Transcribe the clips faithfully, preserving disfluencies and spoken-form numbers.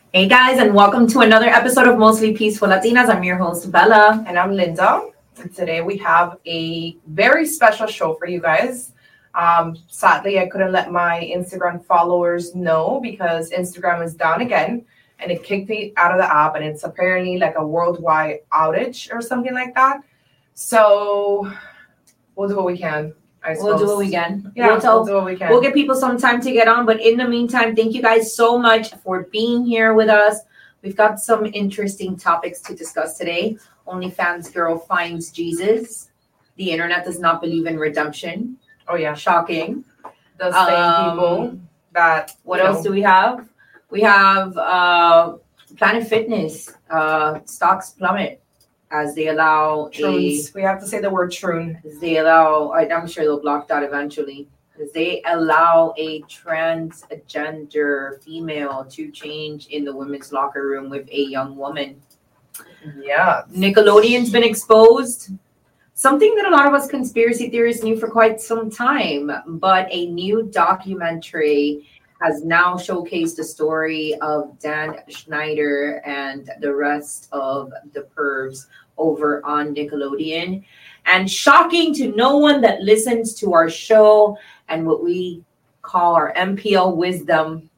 Hey guys, and welcome to another episode of Mostly Peaceful Latinas. I'm your host, Bella. And I'm Linda. And today we have a very special show for you guys. Um, sadly, I couldn't let my Instagram followers know because Instagram is down again and it kicked me out of the app, and it's apparently like a worldwide outage or something like that. So we'll do what we can. I We'll do what we can. Yeah, we'll, tell, we'll do what we can. We'll give people some time to get on, but in the meantime, thank you guys so much for being here with us. We've got some interesting topics to discuss today. OnlyFans girl finds Jesus. The internet does not believe in redemption. Oh yeah, shocking. The same um, people that. What else know. do we have? We have uh, Planet Fitness uh, stocks plummet as they allow Troons. a. We have to say the word troon. As they allow, I'm sure they'll block that eventually. As they allow a transgender female to change in the women's locker room with a young woman. Yeah. Nickelodeon's been exposed. Something that a lot of us conspiracy theorists knew for quite some time, but a new documentary has now showcased the story of Dan Schneider and the rest of the pervs over on Nickelodeon. And shocking to no one that listens to our show and what we call our M P L wisdom,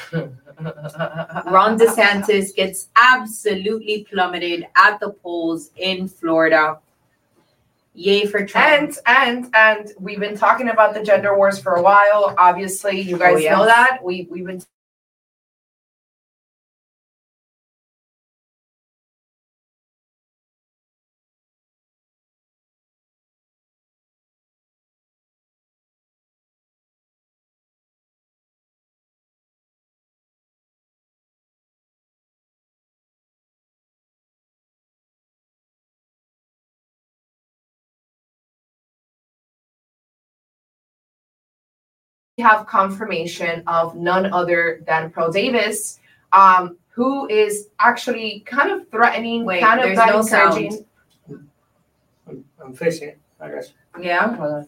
Ron DeSantis gets absolutely plummeted at the polls in Florida. Yay for Trump. And and and we've been talking about the gender wars for a while. Obviously, you guys oh, yes. know that. We we've been have confirmation of none other than Pearl Davis, um, who is actually kind of threatening, Wait, kind of no encouraging. I'm, I'm fixing it, I guess. Yeah.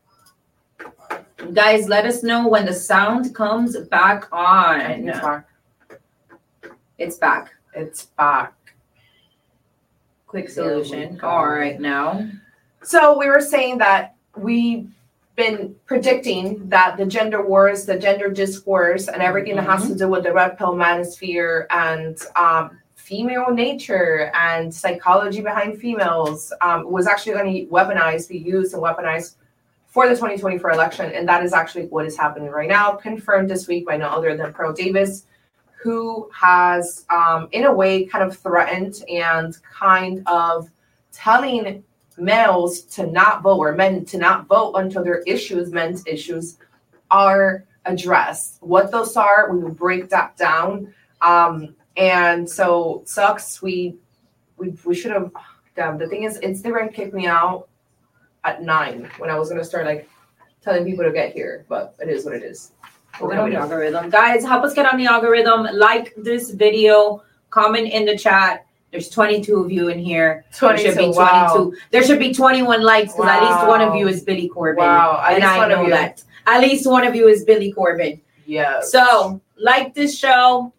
Guys, let us know when the sound comes back on. It's back. It's back. It's back. Quick solution. All right, now. So we were saying that we been predicting that the gender wars, the gender discourse, and everything mm-hmm. that has to do with the red pill manosphere and um, female nature and psychology behind females um, was actually going to weaponize, be used and weaponized for the twenty twenty-four election. And that is actually what is happening right now, confirmed this week by no other than Pearl Davis, who has, um, in a way, kind of threatened and kind of telling males to not vote, or men to not vote until their issues, men's issues, are addressed. What those are, we will break that down. Um, and so sucks. We we we should have. Damn. The thing is, Instagram kicked me out at nine when I was gonna start like telling people to get here, but it is what it is. We'll get on the algorithm, guys. Help us get on the algorithm. Like this video. Comment in the chat. There's twenty-two of you in here. twenty-two, there should be twenty-two. Wow. There should be twenty-one likes because wow. at least one of you is Billy Corbin. Wow, at and least I one know of you. that. At least one of you is Billy Corbin. Yeah. So like this show.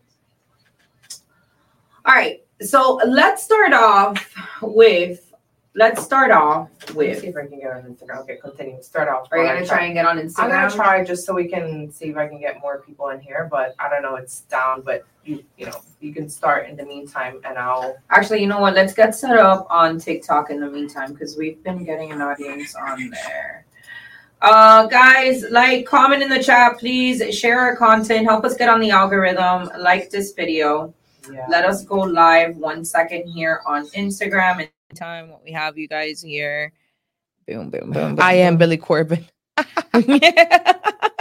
All right. So let's start off with. Let's start off with. Let's see if I can get on Instagram. Okay, continue. Start off. Are you gonna try and get on Instagram? I'm gonna try just so we can see if I can get more people in here. But I don't know. It's down. But you, you know, you can start in the meantime, and I'll. Actually, you know what? Let's get set up on TikTok in the meantime because we've been getting an audience on there. Uh, guys, like, comment in the chat, please. Share our content. Help us get on the algorithm. Like this video. Yeah. Let us go live one second here on Instagram. And time what we have you guys here. Boom, boom, boom, boom. I am boom. Billy Corbin. Yeah.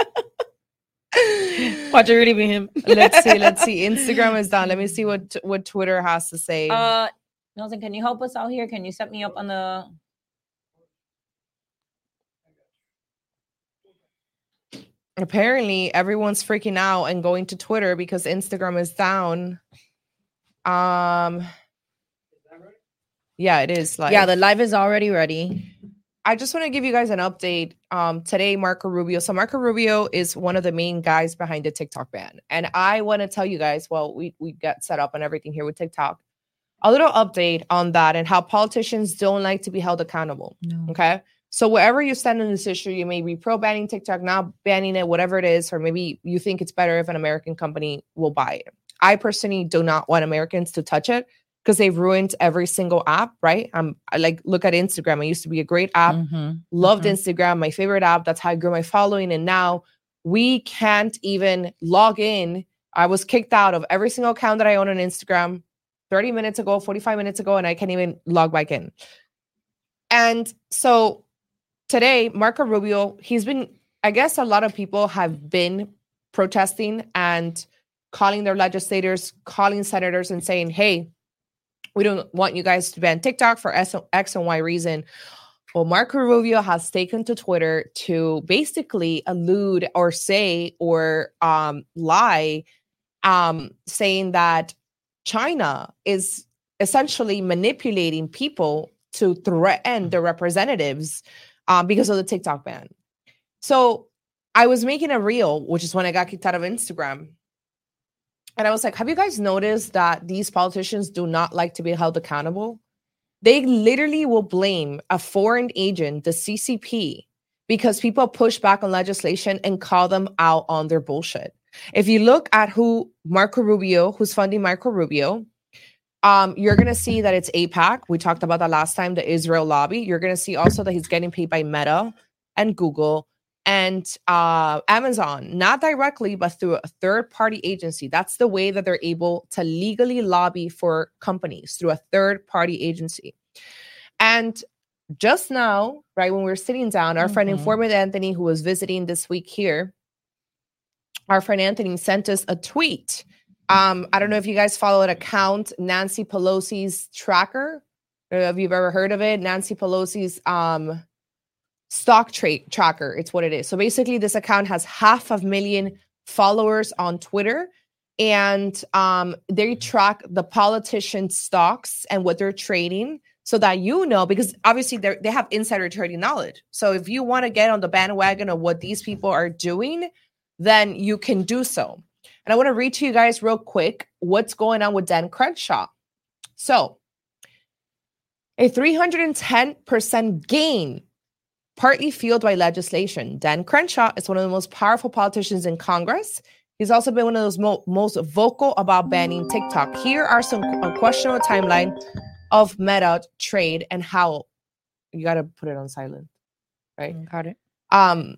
Watch it really be him. Let's see. Let's see. Instagram is down. Let me see what what Twitter has to say. Uh, Nelson, can you help us out here? Can you set me up on the? Apparently, everyone's freaking out and going to Twitter because Instagram is down. Um. Yeah, it is live. Yeah, the live is already ready. I just want to give you guys an update. Um, today, Marco Rubio. So Marco Rubio is one of the main guys behind the TikTok ban. And I want to tell you guys, well, we, we got set up and everything here with TikTok. A little update on that and how politicians don't like to be held accountable. No. Okay. So wherever you stand on this issue, you may be pro banning TikTok, not banning it, whatever it is, or maybe you think it's better if an American company will buy it. I personally do not want Americans to touch it because they've ruined every single app, right? Um, I like look at Instagram. It used to be a great app. Mm-hmm. Loved mm-hmm. Instagram, my favorite app. That's how I grew my following. And now we can't even log in. I was kicked out of every single account that I own on Instagram thirty minutes ago, forty-five minutes ago, and I can't even log back in. And so today, Marco Rubio, he's been, I guess a lot of people have been protesting and calling their legislators, calling senators and saying, hey, we don't want you guys to ban TikTok for X and Y reason. Well, Marco Rubio has taken to Twitter to basically allude or say or um, lie, um, saying that China is essentially manipulating people to threaten their representatives um, because of the TikTok ban. So I was making a reel, which is when I got kicked out of Instagram. And I was like, have you guys noticed that these politicians do not like to be held accountable? They literally will blame a foreign agent, the C C P, because people push back on legislation and call them out on their bullshit. If you look at who Marco Rubio, who's funding Marco Rubio, um, you're going to see that it's AIPAC. We talked about that last time, the Israel lobby. You're going to see also that he's getting paid by Meta and Google and uh, Amazon, not directly, but through a third-party agency. That's the way that they're able to legally lobby for companies, through a third-party agency. And just now, right, when we were sitting down, our mm-hmm. friend Informant Anthony, who was visiting this week here, our friend Anthony sent us a tweet. Um, I don't know if you guys follow an account, Nancy Pelosi's tracker. I don't know if you've ever heard of it. Nancy Pelosi's um, stock trade tracker. It's what it is. So basically, this account has half a million followers on Twitter, and um, they track the politicians' stocks and what they're trading, so that you know, because obviously they they have insider trading knowledge. So if you want to get on the bandwagon of what these people are doing, then you can do so. And I want to read to you guys real quick what's going on with Dan Crenshaw. So a three hundred ten percent gain, partly fueled by legislation. Dan Crenshaw is one of the most powerful politicians in Congress. He's also been one of those mo- most vocal about banning TikTok. Here are some a questionable timeline of Meta trade and how you got to put it on silent, right? Got it. Um,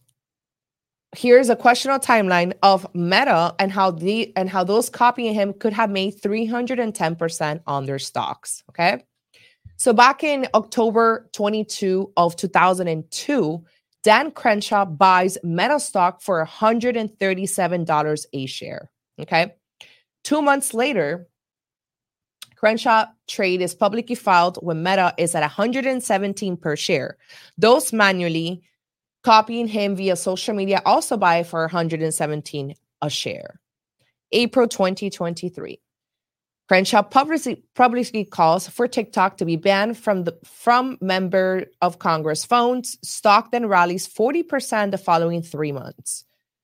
here's a questionable timeline of Meta and how the and how those copying him could have made three hundred ten percent on their stocks. Okay. So back in October twenty-second of two thousand two, Dan Crenshaw buys Meta stock for one hundred thirty-seven dollars a share. Okay. Two months later, Crenshaw trade is publicly filed when Meta is at one hundred seventeen per share. Those manually copying him via social media also buy for one hundred seventeen a share. April twenty twenty-three. Crenshaw publicly, publicly calls for TikTok to be banned from the from member of Congress phones. Stock then rallies forty percent the following three months.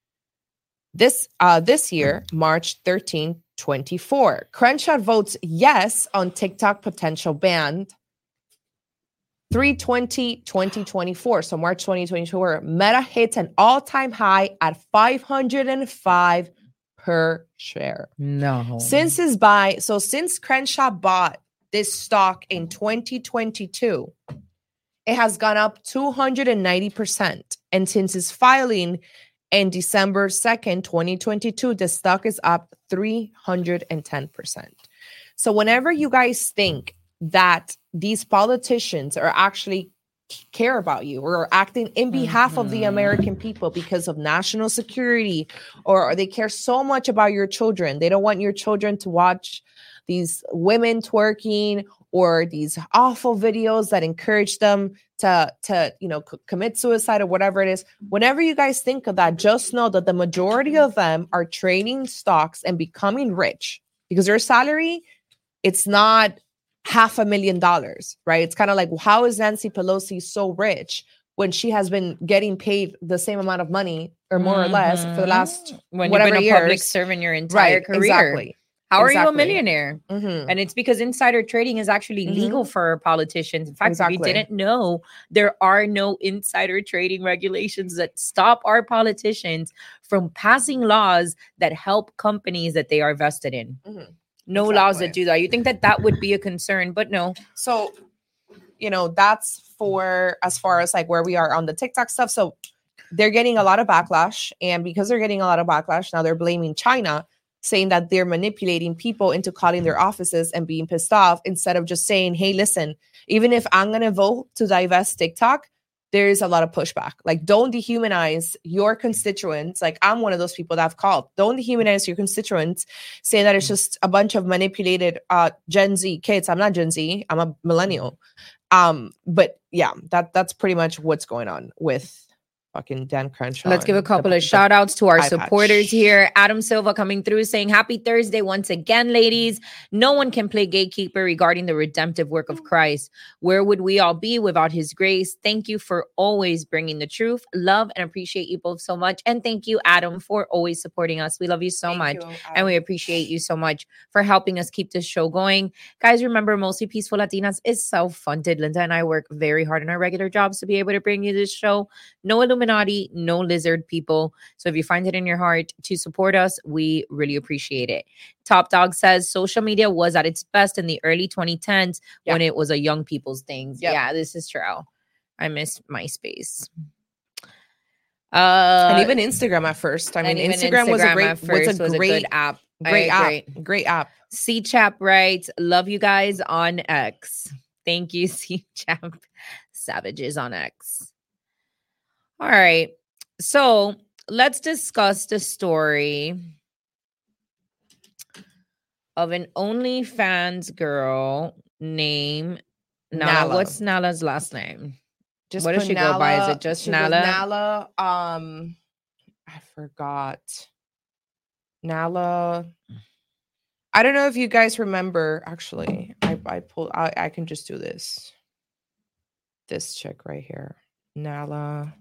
This uh, this year, March thirteenth, twenty-four. Crenshaw votes yes on TikTok potential ban. three twenty twenty twenty-four. So March twenty twenty-four, Meta hits an all-time high at five hundred five per share. No. Since his buy, so since Crenshaw bought this stock in twenty twenty-two, it has gone up two hundred ninety percent. And since his filing in December second, twenty twenty-two, the stock is up three hundred ten percent. So whenever you guys think that these politicians are actually care about you or are acting in behalf mm-hmm. of the American people because of national security, or they care so much about your children, they don't want your children to watch these women twerking or these awful videos that encourage them to, to you know, c- commit suicide or whatever it is. Whenever you guys think of that, just know that the majority of them are trading stocks and becoming rich because their salary, it's not half a million dollars, right? It's kind of like, how is Nancy Pelosi so rich when she has been getting paid the same amount of money or more mm-hmm. or less for the last when whatever you've been years. a public servant your entire right, career? Exactly. How exactly. are you a millionaire? Mm-hmm. And it's because insider trading is actually mm-hmm. legal for politicians. In fact, exactly. if you didn't know, there are no insider trading regulations that stop our politicians from passing laws that help companies that they are vested in. Mm-hmm. No exactly. laws that do that. You think that that would be a concern, but no. So, you know, that's for as far as like where we are on the TikTok stuff. So they're getting a lot of backlash. And because they're getting a lot of backlash, now they're blaming China, saying that they're manipulating people into calling their offices and being pissed off instead of just saying, hey, listen, even if I'm going to vote to divest TikTok, there is a lot of pushback. Like, don't dehumanize your constituents. Like, I'm one of those people that I've called. Don't dehumanize your constituents, say that it's just a bunch of manipulated uh, Gen Z kids. I'm not Gen Z. I'm a millennial. Um, but yeah, that that's pretty much what's going on with fucking Dan Crenshaw. Let's give a couple the, of shout outs to our supporters here. Adam Silva coming through saying, happy Thursday once again, ladies. No one can play gatekeeper regarding the redemptive work of Christ. Where would we all be without his grace? Thank you for always bringing the truth. Love and appreciate you both so much. And thank you, Adam, for always supporting us. We love you so thank much. You, and we appreciate you so much for helping us keep this show going. Guys, remember, Mostly Peaceful Latinas is self-funded. Linda and I work very hard in our regular jobs to be able to bring you this show. No illumination. Illuminati, no lizard people. So if you find it in your heart to support us, we really appreciate it. Top Dog says social media was at its best in the early twenty tens yeah. when it was a young people's thing. Yep. Yeah, this is true. I miss MySpace. Uh, and even Instagram at first. I mean, Instagram, Instagram was a great, was a was great a good app. Great app. Great. great app. C-Chap writes, love you guys on X. Thank you, C-Chap. Savages on X. All right, so let's discuss the story of an OnlyFans girl named Nala. Nala. What's Nala's last name? Just what does she Nala, go by? Is it just Nala? Nala. Um, I forgot. Nala. I don't know if you guys remember. Actually, I I pulled. I I can just do this. This chick right here, Nala.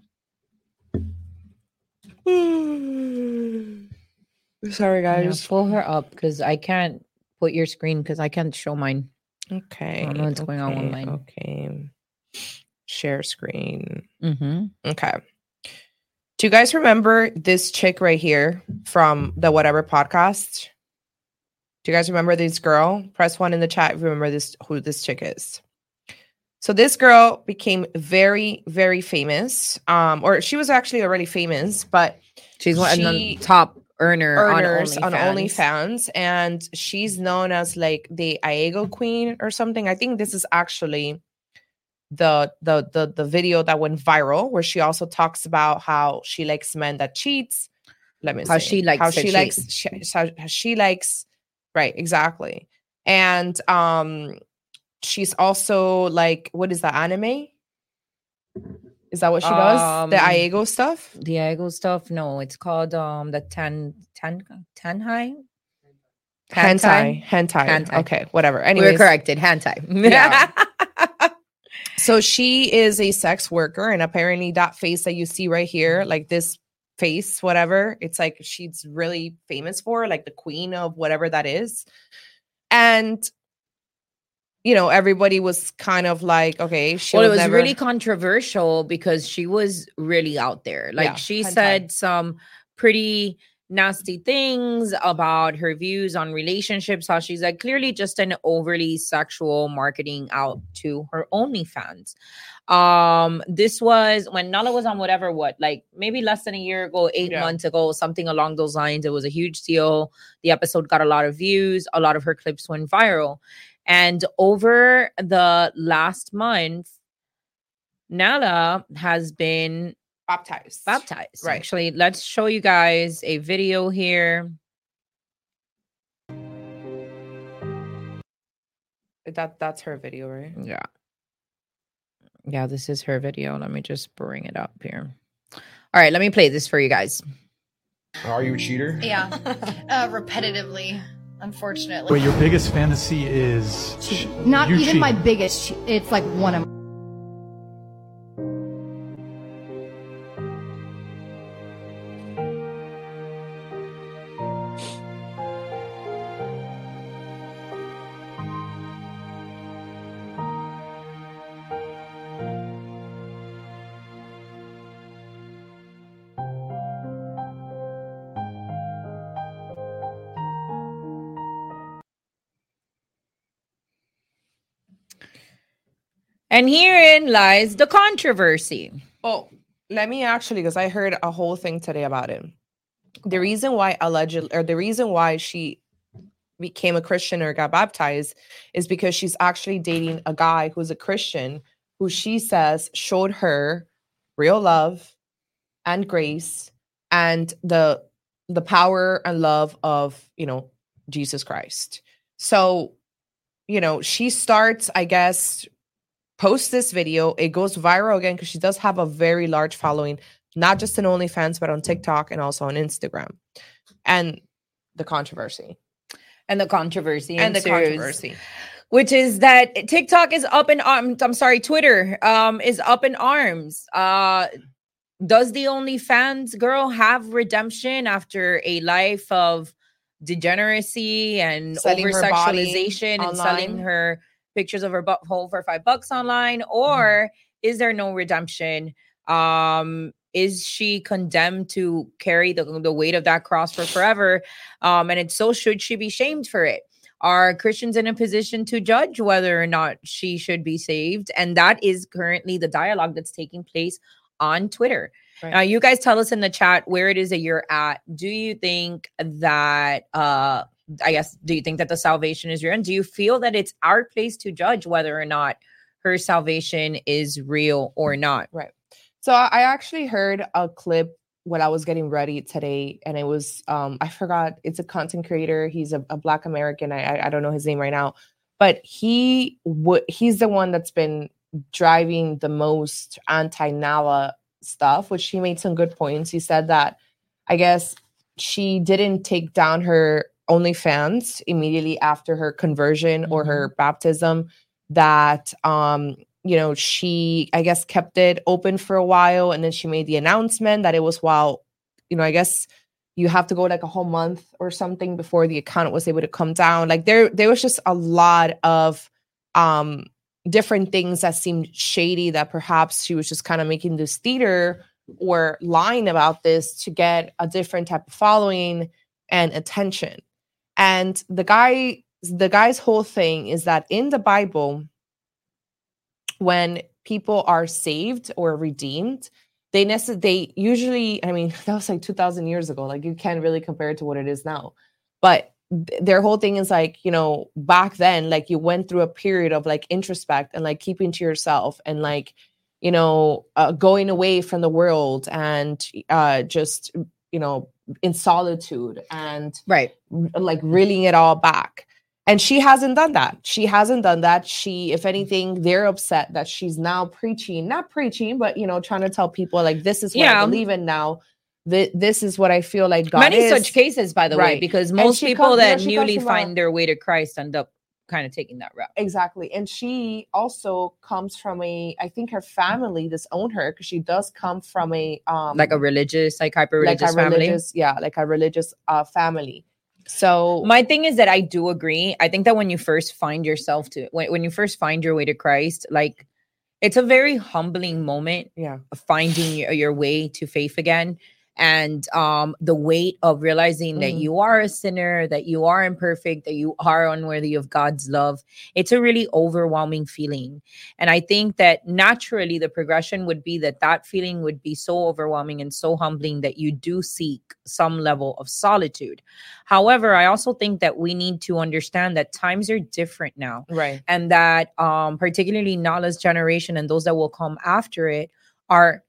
Sorry, guys. Yeah, pull her up because I can't put your screen because I can't show mine. Okay. I don't know what's okay, going on with mine. Okay. Share screen. Mm-hmm. Okay. Do you guys remember this chick right here from the Whatever podcast? Do you guys remember this girl? Press one in the chat if you remember this who this chick is. So this girl became very, very famous. Um, or she was actually already famous, but she's one of the top earner earners on OnlyFans. on OnlyFans, and she's known as like the Iago Queen or something. I think this is actually the the the the video that went viral, where she also talks about how she likes men that cheats. Let me how see. she likes how she cheat. likes she, how, how she likes right exactly, and um. She's also like, what is that, anime? Is that what she does? Um, the Iago stuff? The Iago stuff? No, it's called um the ten ten tenhai. Hentai. Hentai. Hentai. Okay, whatever. Anyway, we're corrected. Hentai. Yeah. So she is a sex worker, and apparently that face that you see right here, like this face, whatever, it's like she's really famous for, like the queen of whatever that is. And you know, everybody was kind of like, okay, she well, it was never... really controversial because she was really out there. Like yeah, she said some pretty nasty things about her views on relationships, how she's like clearly just an overly sexual marketing out to her OnlyFans. Um, this was when Nala was on whatever, what, like maybe less than a year ago, eight yeah. months ago, something along those lines. It was a huge deal. The episode got a lot of views. A lot of her clips went viral. And over the last month, Nala has been baptized. Baptized. Right. Actually, let's show you guys a video here. That that's her video, right? Yeah. Yeah, this is her video. Let me just bring it up here. All right, let me play this for you guys. Are you a cheater? Yeah, uh, repetitively. unfortunately. Wait, your biggest fantasy is Che- not you even cheating. my biggest. che- It's like one of. And herein lies the controversy. Well, let me actually, because I heard a whole thing today about it. The reason why allegedly, or the reason why she became a Christian or got baptized is because she's actually dating a guy who's a Christian who she says showed her real love and grace and the the power and love of, you know, Jesus Christ. So, you know, she starts, I guess, posts this video. It goes viral again because she does have a very large following, not just on OnlyFans, but on TikTok and also on Instagram. And the controversy. And the controversy. And the ensues, controversy. Which is that TikTok is up in arms. I'm sorry, Twitter um, is up in arms. Uh, does the OnlyFans girl have redemption after a life of degeneracy and Selling over her body sexualization and online? selling her pictures of her butthole for five bucks online? Or is there no redemption? Um, is she condemned to carry the, the weight of that cross for forever? Um, and it's so, should she be shamed for it? Are Christians in a position to judge whether or not she should be saved? And that is currently the dialogue that's taking place on Twitter. Right. Uh, you guys tell us in the chat where it is that you're at. Do you think that, uh, I guess, do you think that the salvation is real? And do you feel that it's our place to judge whether or not her salvation is real or not? Right. So I I actually heard a clip when I was getting ready today, and it was, um, I forgot, it's a content creator. He's a, a Black American. I, I I don't know his name right now, but he would, he's the one that's been driving the most anti-Nala stuff, which he made some good points. He said that, I guess, she didn't take down her OnlyFans immediately after her conversion mm-hmm. or her baptism, that, um, you know, she, I guess, kept it open for a while. And then she made the announcement that it was while, you know, I guess you have to go like a whole month or something before the account was able to come down. Like there, there was just a lot of um, different things that seemed shady, that perhaps she was just kind of making this theater or lying about this to get a different type of following and attention. And the guy, the guy's whole thing is that in the Bible, when people are saved or redeemed, they necess- they usually, I mean, that was like two thousand years ago. Like you can't really compare it to what it is now. But th- their whole thing is like, you know, back then, like you went through a period of like introspect and like keeping to yourself and like, you know, uh, going away from the world and uh, just, you know, in solitude and right, like reeling it all back. And she hasn't done that. She hasn't done that. She, if anything, they're upset that she's now preaching, not preaching, but, you know, trying to tell people like, this is what yeah. I believe in now. Th- this is what I feel like God Many is. such cases, by the right. way, because most people comes, that you know, newly find about, their way to Christ end up kind of taking that route. Exactly. And she also comes from a, I think her family that's owned her, because she does come from a... Um, like a religious, like hyper-religious like a family. Religious, yeah, like a religious uh, family. So my thing is that I do agree. I think that when you first find yourself to when, when you first find your way to Christ, like it's a very humbling moment. Yeah. Of finding your, your way to faith again. And um, the weight of realizing mm-hmm. that you are a sinner, that you are imperfect, that you are unworthy of God's love. It's a really overwhelming feeling. And I think that naturally the progression would be that that feeling would be so overwhelming and so humbling that you do seek some level of solitude. However, I also think that we need to understand that times are different now. Right. And that um, particularly Nala's generation and those that will come after it are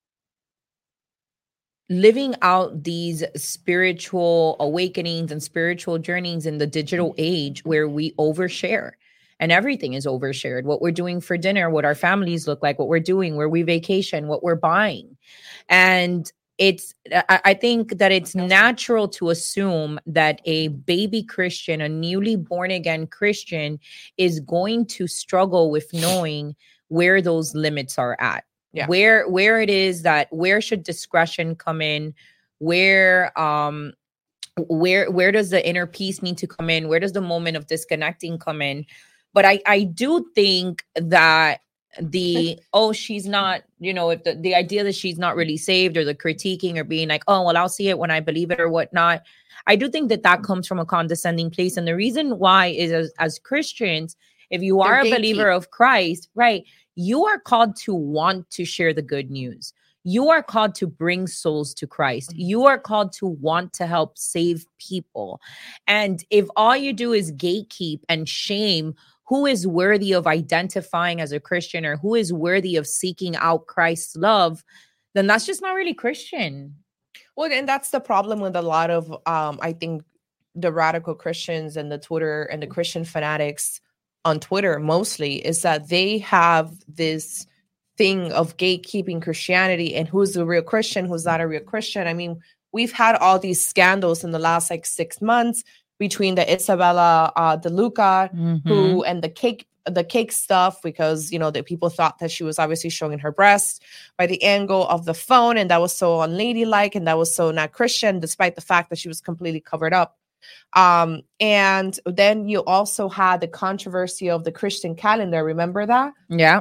living out these spiritual awakenings and spiritual journeys in the digital age where we overshare and everything is overshared. What we're doing for dinner, what our families look like, what we're doing, where we vacation, what we're buying. And it's I, I think that it's natural to assume that a baby Christian, a newly born again Christian, is going to struggle with knowing where those limits are at. Yeah. Where where it is that where should discretion come in, where um where where does the inner peace need to come in, where does the moment of disconnecting come in. But I I do think that the oh she's not, you know, if the, the idea that she's not really saved, or the critiquing or being like, oh well, I'll see it when I believe it or whatnot, I do think that that comes from a condescending place. And the reason why is as, as Christians, if you are They're a believer gatekeep. of Christ, right, you are called to want to share the good news. You are called to bring souls to Christ. You are called to want to help save people. And if all you do is gatekeep and shame who is worthy of identifying as a Christian, or who is worthy of seeking out Christ's love, then that's just not really Christian. Well, and that's the problem with a lot of, um, I think, the radical Christians and the Twitter and the Christian fanatics on Twitter mostly, is that they have this thing of gatekeeping Christianity and who's a real Christian, who's not a real Christian. I mean, we've had all these scandals in the last like six months between the Isabella uh, De Luca, mm-hmm. who and the cake, the cake stuff, because you know that people thought that she was obviously showing her breast by the angle of the phone, and that was so unladylike, and that was so not Christian, despite the fact that she was completely covered up. Um, and then you also had the controversy of the Christian calendar. Remember that? Yeah.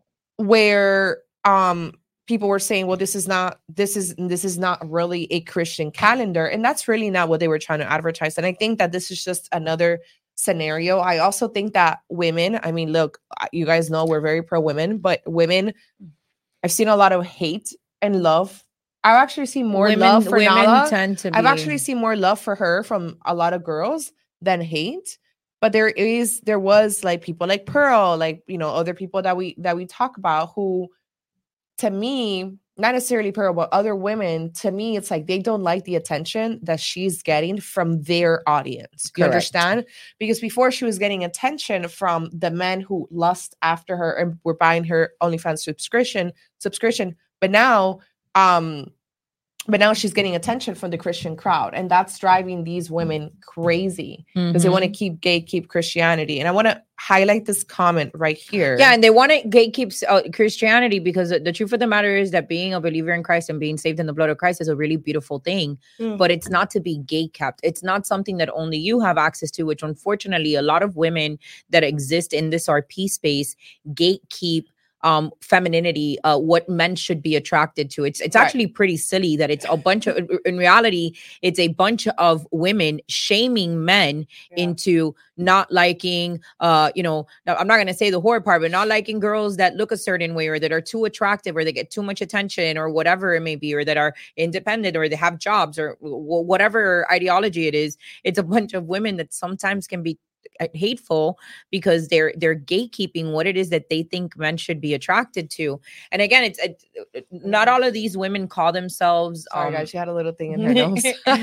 Where um people were saying, well, this is not this is this is not really a Christian calendar, and that's really not what they were trying to advertise. And I think that this is just another scenario. I also think that women, I mean, look, you guys know we're very pro women, but women, I've seen a lot of hate and love. I've actually seen more women, love for women Nala. Tend to be... I've actually seen more love for her from a lot of girls than hate. But there is, there was like people like Pearl, like, you know, other people that we, that we talk about who, to me, not necessarily Pearl, but other women, to me, it's like they don't like the attention that she's getting from their audience. You Correct. Understand? Because before she was getting attention from the men who lust after her and were buying her OnlyFans subscription, subscription. But now, um, But now she's getting attention from the Christian crowd, and that's driving these women crazy because mm-hmm. they want to keep gatekeep Christianity. And I want to highlight this comment right here. Yeah, and they want to gatekeep uh, Christianity because the truth of the matter is that being a believer in Christ and being saved in the blood of Christ is a really beautiful thing, mm. but it's not to be gatekept. It's not something that only you have access to, which unfortunately a lot of women that exist in this R P space gatekeep um femininity, uh what men should be attracted to. It's it's right. actually pretty silly that it's a bunch of, in reality, it's a bunch of women shaming men yeah. into not liking, uh, you know, I'm not going to say the horror part, but not liking girls that look a certain way or that are too attractive or they get too much attention or whatever it may be, or that are independent or they have jobs or w- whatever ideology it is. It's a bunch of women that sometimes can be hateful because they're they're gatekeeping what it is that they think men should be attracted to. And again, it's uh, not all of these women call themselves Sorry, um, guys, she had a little thing in her nose.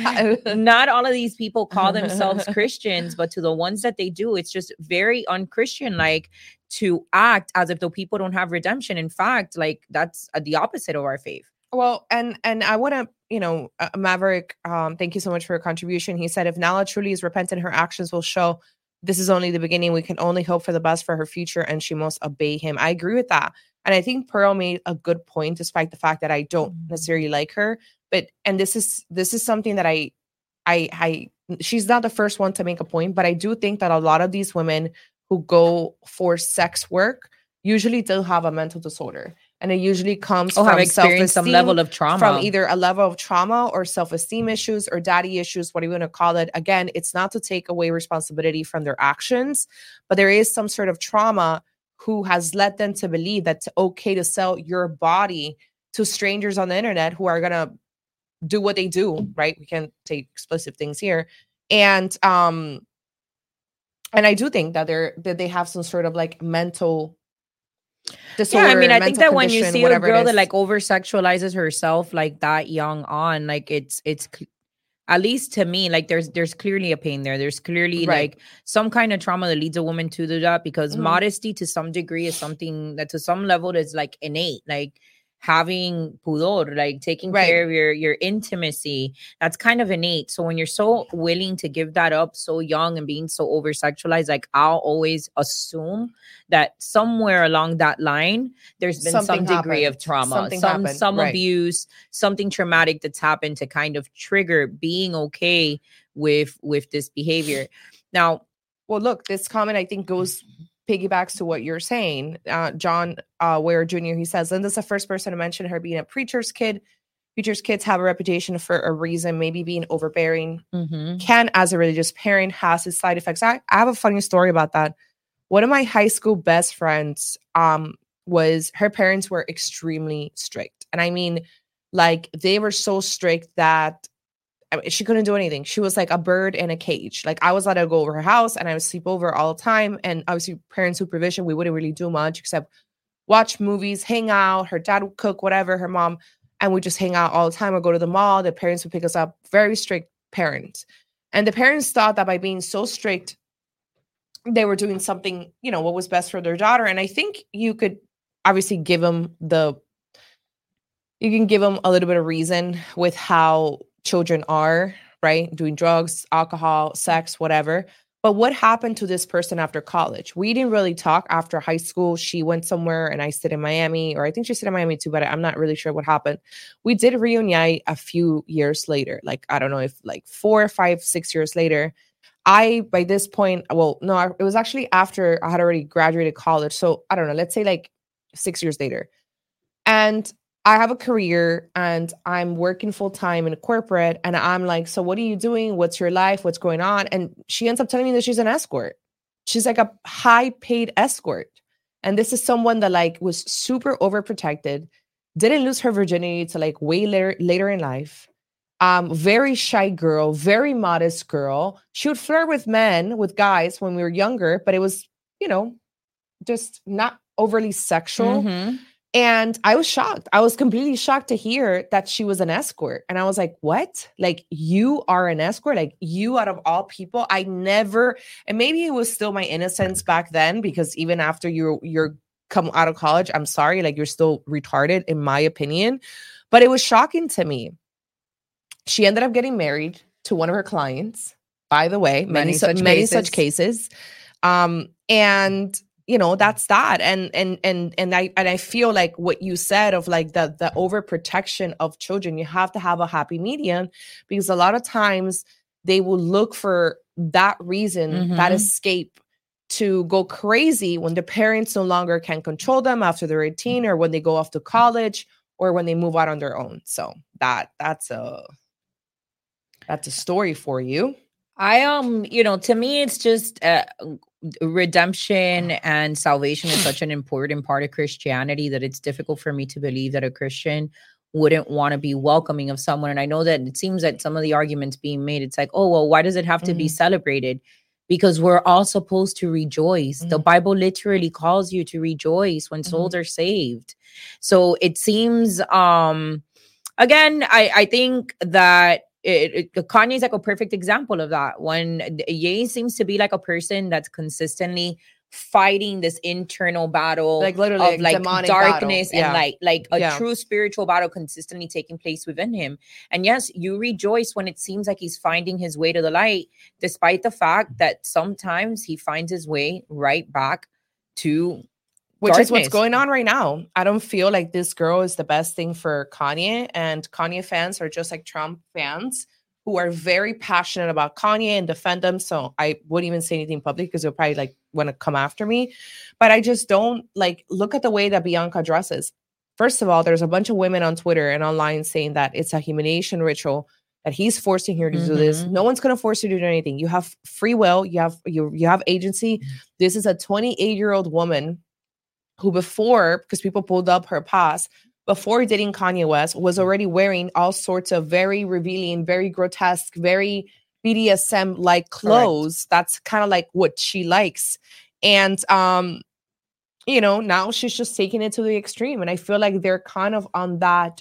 Not all of these people call themselves Christians, but to the ones that they do, it's just very unchristian like to act as if though people don't have redemption. In fact, like that's uh, the opposite of our faith. Well, and and I want to, you know, uh, Maverick, um, thank you so much for your contribution. He said, if Nala truly is repentant, her actions will show this is only the beginning. We can only hope for the best for her future, and she must obey him. I agree with that. And I think Pearl made a good point, despite the fact that I don't necessarily like her. But, and this is, this is something that I, I, I, she's not the first one to make a point, but I do think that a lot of these women who go for sex work usually do have a mental disorder. And it usually comes oh, from have experienced some level of trauma, from either a level of trauma or self-esteem issues or daddy issues, what are you going to call it? Again, it's not to take away responsibility from their actions, but there is some sort of trauma who has led them to believe that it's okay to sell your body to strangers on the internet who are going to do what they do, right? We can't take explicit things here. And, um, and I do think that they're, that they have some sort of like mental disorder, yeah, I mean, I think that when you see a girl that like over sexualizes herself like that young on, like it's it's at least to me, like there's there's clearly a pain there. There's clearly right. like some kind of trauma that leads a woman to do that, because mm-hmm. modesty to some degree is something that to some level is like innate. Like having pudor, like taking Right. care of your your intimacy. That's kind of innate. So when you're so willing to give that up so young and being so over sexualized, like I'll always assume that somewhere along that line there's been Something some degree happened. of trauma, Something some happened. some Right. abuse, something traumatic that's happened to kind of trigger being okay with with this behavior. Now, well, look, this comment I think goes piggybacks to what you're saying. Uh, John uh, Ware Junior, he says, Linda's the first person to mention her being a preacher's kid. Preacher's kids have a reputation for a reason, maybe being overbearing. mm-hmm. Can, as a religious parent, has its side effects. I, I have a funny story about that. One of my high school best friends um, was, her parents were extremely strict. And I mean, like, they were so strict that I mean, she couldn't do anything. She was like a bird in a cage. Like, I was allowed to go over her house and I would sleep over all the time. And obviously parent supervision, we wouldn't really do much except watch movies, hang out. Her dad would cook, whatever, her mom, and we just hang out all the time or go to the mall. The parents would pick us up. Very strict parents. And the parents thought that by being so strict, they were doing something, you know, what was best for their daughter. And I think you could obviously give them the, you can give them a little bit of reason with how children are, right? Doing drugs, alcohol, sex, whatever. But what happened to this person after college? We didn't really talk after high school. She went somewhere and I stayed in Miami, or I think she stayed in Miami too, but I'm not really sure what happened. We did reunite a few years later. Like, I don't know if like four, five, six years later. I, by this point, well, no, it was actually after I had already graduated college. So I don't know, let's say like six years later. And I have a career and I'm working full time in corporate. And I'm like, so what are you doing? What's your life? What's going on? And she ends up telling me that she's an escort. She's like a high paid escort. And this is someone that like was super overprotected, didn't lose her virginity to like way later, later in life. Um, very shy girl, very modest girl. She would flirt with men, with guys when we were younger, but it was, you know, just not overly sexual. Mm-hmm. And I was shocked. I was completely shocked to hear that she was an escort. And I was like, what? Like, you are an escort? Like, you out of all people? I never, and maybe it was still my innocence back then, because even after you're, you're come out of college, I'm sorry, like, you're still retarded in my opinion. But it was shocking to me. She ended up getting married to one of her clients, by the way, many, Many su- such many cases. such cases. Um, and you know, that's that. And, and, and, and I, and I feel like what you said of like the, the overprotection of children, you have to have a happy medium, because a lot of times they will look for that reason, Mm-hmm. that escape to go crazy when the parents no longer can control them after they're eighteen, or when they go off to college, or when they move out on their own. So that, that's a, that's a story for you. I, um, you know, to me, it's just, uh, redemption and salvation is such an important part of Christianity that it's difficult for me to believe that a Christian wouldn't want to be welcoming of someone. And I know that it seems that some of the arguments being made, it's like, oh, well, why does it have to mm-hmm. be celebrated? Because we're all supposed to rejoice. Mm-hmm. The Bible literally calls you to rejoice when souls mm-hmm. are saved. So it seems, um, again, I, I think that It, it, Kanye is like a perfect example of that. When Ye seems to be like a person that's consistently fighting this internal battle, like literally of like darkness yeah. and like like a yeah. true spiritual battle consistently taking place within him. And yes, you rejoice when it seems like he's finding his way to the light, despite the fact that sometimes he finds his way right back to Which darkness. Is what's going on right now. I don't feel like this girl is the best thing for Kanye, and Kanye fans are just like Trump fans who are very passionate about Kanye and defend them. So I wouldn't even say anything public because they'll probably like want to come after me. But I just don't like look at the way that Bianca dresses. First of all, there's a bunch of women on Twitter and online saying that it's a humiliation ritual, that he's forcing her to mm-hmm. do this. No one's going to force you to do anything. You have free will. You have you you have agency. This is a twenty-eight year old woman who before, because people pulled up her past, before dating Kanye West, was already wearing all sorts of very revealing, very grotesque, very B D S M-like clothes. Correct. That's kind of like what she likes. And, um, you know, now she's just taking it to the extreme. And I feel like they're kind of on that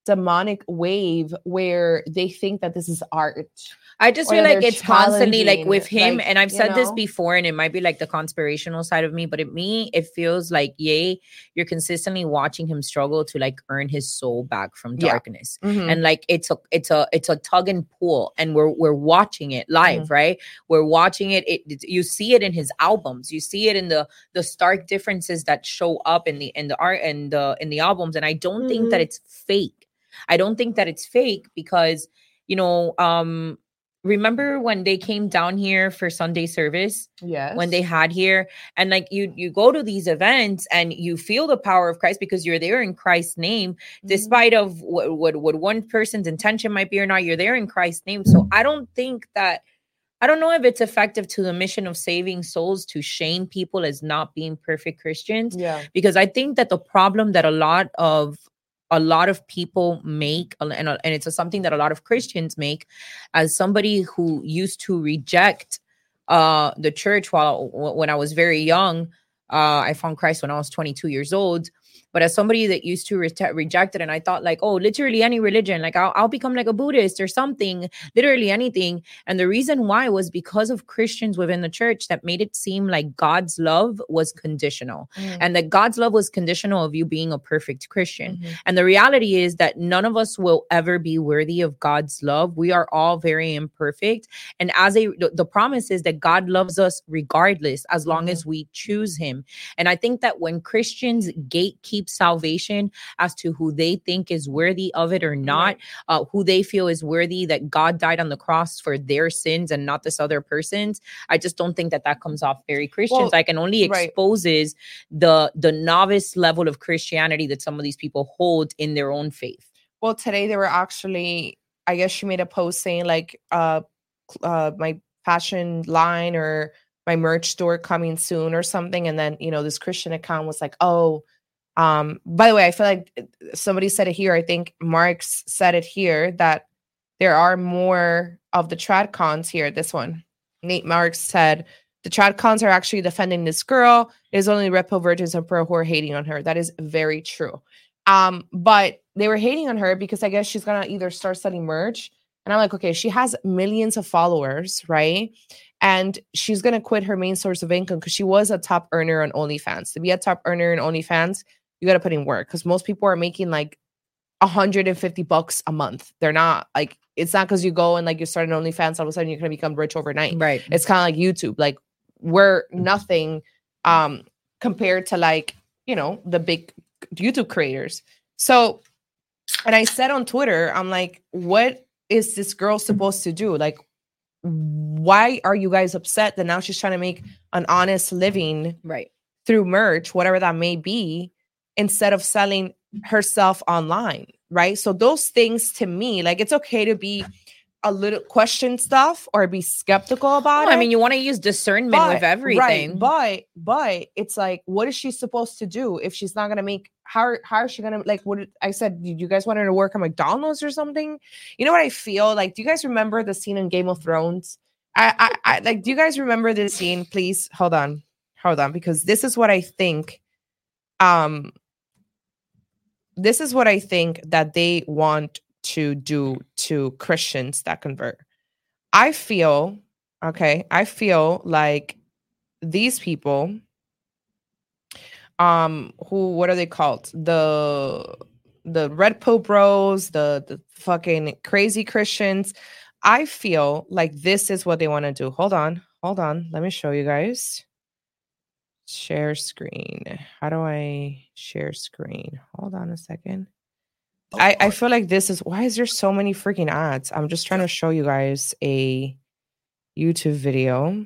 demonic wave where they think that this is art. I just Or feel that like they're it's constantly like challenging, with him, like, and I've you said this know? before, and it might be like the conspirational side of me, but at me, it feels like, yay, you're consistently watching him struggle to like earn his soul back from Yeah. darkness. Mhm. And like it's a it's a it's a tug and pull, and we're we're watching it live, Mhm. right? We're watching it. It it- you see it in his albums, you see it in the the stark differences that show up in the in the art and the in the albums. And I don't think that Mhm. it's fake. I don't think that it's fake because, you know, um remember when they came down here for Sunday service, Yes. when they had here, and like you you go to these events and you feel the power of Christ because you're there in Christ's name, Mhm. despite of what, what what one person's intention might be or not, you're there in Christ's name. So I don't think that, I don't know if it's effective to the mission of saving souls to shame people as not being perfect Christians, Yeah. because I think that the problem that a lot of a lot of people make, and, and it's a, something that a lot of Christians make, as somebody who used to reject uh, the church while when I was very young. Uh, I found Christ when I was twenty-two years old. But as somebody that used to re- reject it, and I thought like, oh, literally any religion, like I'll, I'll become like a Buddhist or something, literally anything. And the reason why was because of Christians within the church that made it seem like God's love was conditional, Mhm. and that God's love was conditional of you being a perfect Christian. Mhm. And the reality is that none of us will ever be worthy of God's love. We are all very imperfect. And as a, the, the promise is that God loves us regardless, as long Mhm. as we choose him. And I think that when Christians gatekeep salvation as to who they think is worthy of it or not, Right. uh, who they feel is worthy, that God died on the cross for their sins and not this other person's, I just don't think that that comes off very Christian. Well, Like, and only right. exposes the the novice level of Christianity that some of these people hold in their own faith. Well, today they were actually, I guess she made a post saying like, uh, uh, my fashion line or my merch store coming soon or something. And then, you know, this Christian account was like, oh, um, by the way, I feel like somebody said it here. I think Marx said it here that there are more of the tradcons here. This one, Nate Marx said, the tradcons are actually defending this girl. It is only Red Pill virgins and pro who are hating on her. That is very true. Um, but they were hating on her because I guess she's gonna either start selling merch. And I'm like, okay, she has millions of followers, right? And she's gonna quit her main source of income because she was a top earner on OnlyFans. To be a top earner in OnlyFans, you gotta put in work because most people are making like one hundred fifty bucks a month. They're not like, it's not because you go and like you start an OnlyFans, all of a sudden you're gonna become rich overnight. Right. It's kind of like YouTube. Like we're nothing um compared to like, you know, the big YouTube creators. So, and I said on Twitter, I'm like, what is this girl supposed to do? Like, why are you guys upset that now she's trying to make an honest living Right. through merch, whatever that may be, instead of selling herself online, right? So those things to me, like it's okay to be a little question stuff or be skeptical about Well, it. I mean, you want to use discernment But- with everything. Right, but but it's like, what is she supposed to do if she's not gonna make? How how is she gonna like? What did- I said? Do you guys want her to work at McDonald's or something? You know what I feel like? Do you guys remember the scene in Game of Thrones? I I, I like. Do you guys remember this scene? Please hold on, hold on, because this is what I think. Um, this is what I think that they want to do to Christians that convert. I feel okay. I feel like these people, um, who what are they called? The the Red Pill Bros, the the fucking crazy Christians. I feel like this is what they want to do. Hold on, hold on. Let me show you guys. Share screen. How do I share screen? Hold on a second. I, I feel like this is why is there so many freaking ads? I'm just trying to show you guys a YouTube video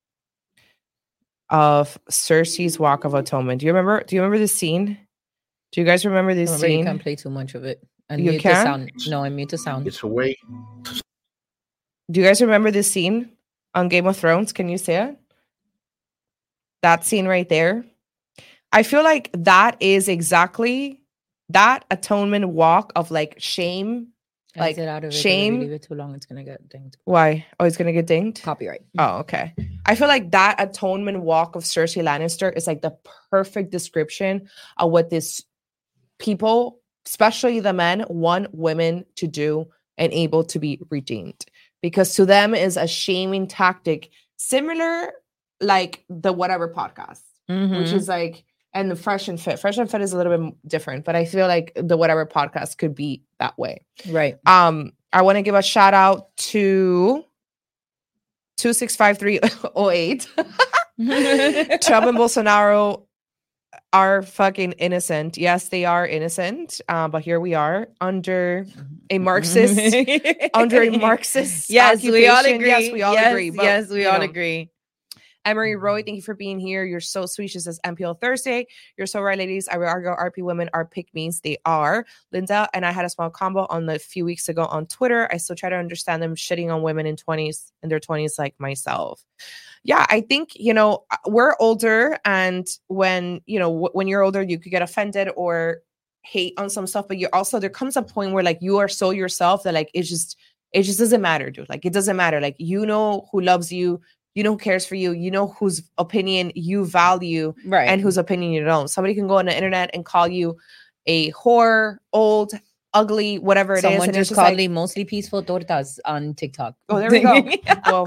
of Cersei's Walk of Atonement. Do you remember? Do you remember this scene? Do you guys remember this Remember, you scene? can't play too much of it. And You mute can? the sound. No, and mute the sound. It's a way. Do you guys remember this scene on Game of Thrones? Can you say it? That scene right there. I feel like that is exactly that atonement walk of like shame. Like, Exit out of it, 'cause if shame. you leave it too long, it's gonna get dinged. Why? Oh, it's gonna get dinged. Copyright. Oh, okay. I feel like that atonement walk of Cersei Lannister is like the perfect description of what this people especially the men, want women to do and able to be redeemed, because to them is a shaming tactic, similar like the Whatever podcast, Mhm. which is like, and the Fresh and Fit. Fresh and Fit is a little bit different, but I feel like the Whatever podcast could be that way. Right. Um, I want to give a shout out to two six five three oh eight. Trump and Bolsonaro are fucking innocent. Yes, they are innocent. Uh, but here we are under a Marxist, under a Marxist. Yes, we all occupation. agree. Yes, we all yes, agree. But, yes, we you all know, agree. Emery Roy, thank you for being here. You're so sweet. She says M P L Thursday. You're so right, ladies. I would argue R P women are pick-me's. They are. Linda and I had a small combo on the few weeks ago on Twitter. I still try to understand them shitting on women in twenties, in their twenties, like myself. Yeah, I think, you know, we're older, and when, you know, w- when you're older, you could get offended or hate on some stuff, but you also, there comes a point where like you are so yourself that like, it's just, it just doesn't matter, dude. Like, it doesn't matter. Like, you know who loves you, you know who cares for you, you know whose opinion you value, Right. and whose opinion you don't. Somebody can go on the internet and call you a whore, old, ugly, whatever it Someone is. And just it's called like, me mostly peaceful tortas on TikTok. oh, there we go. Well,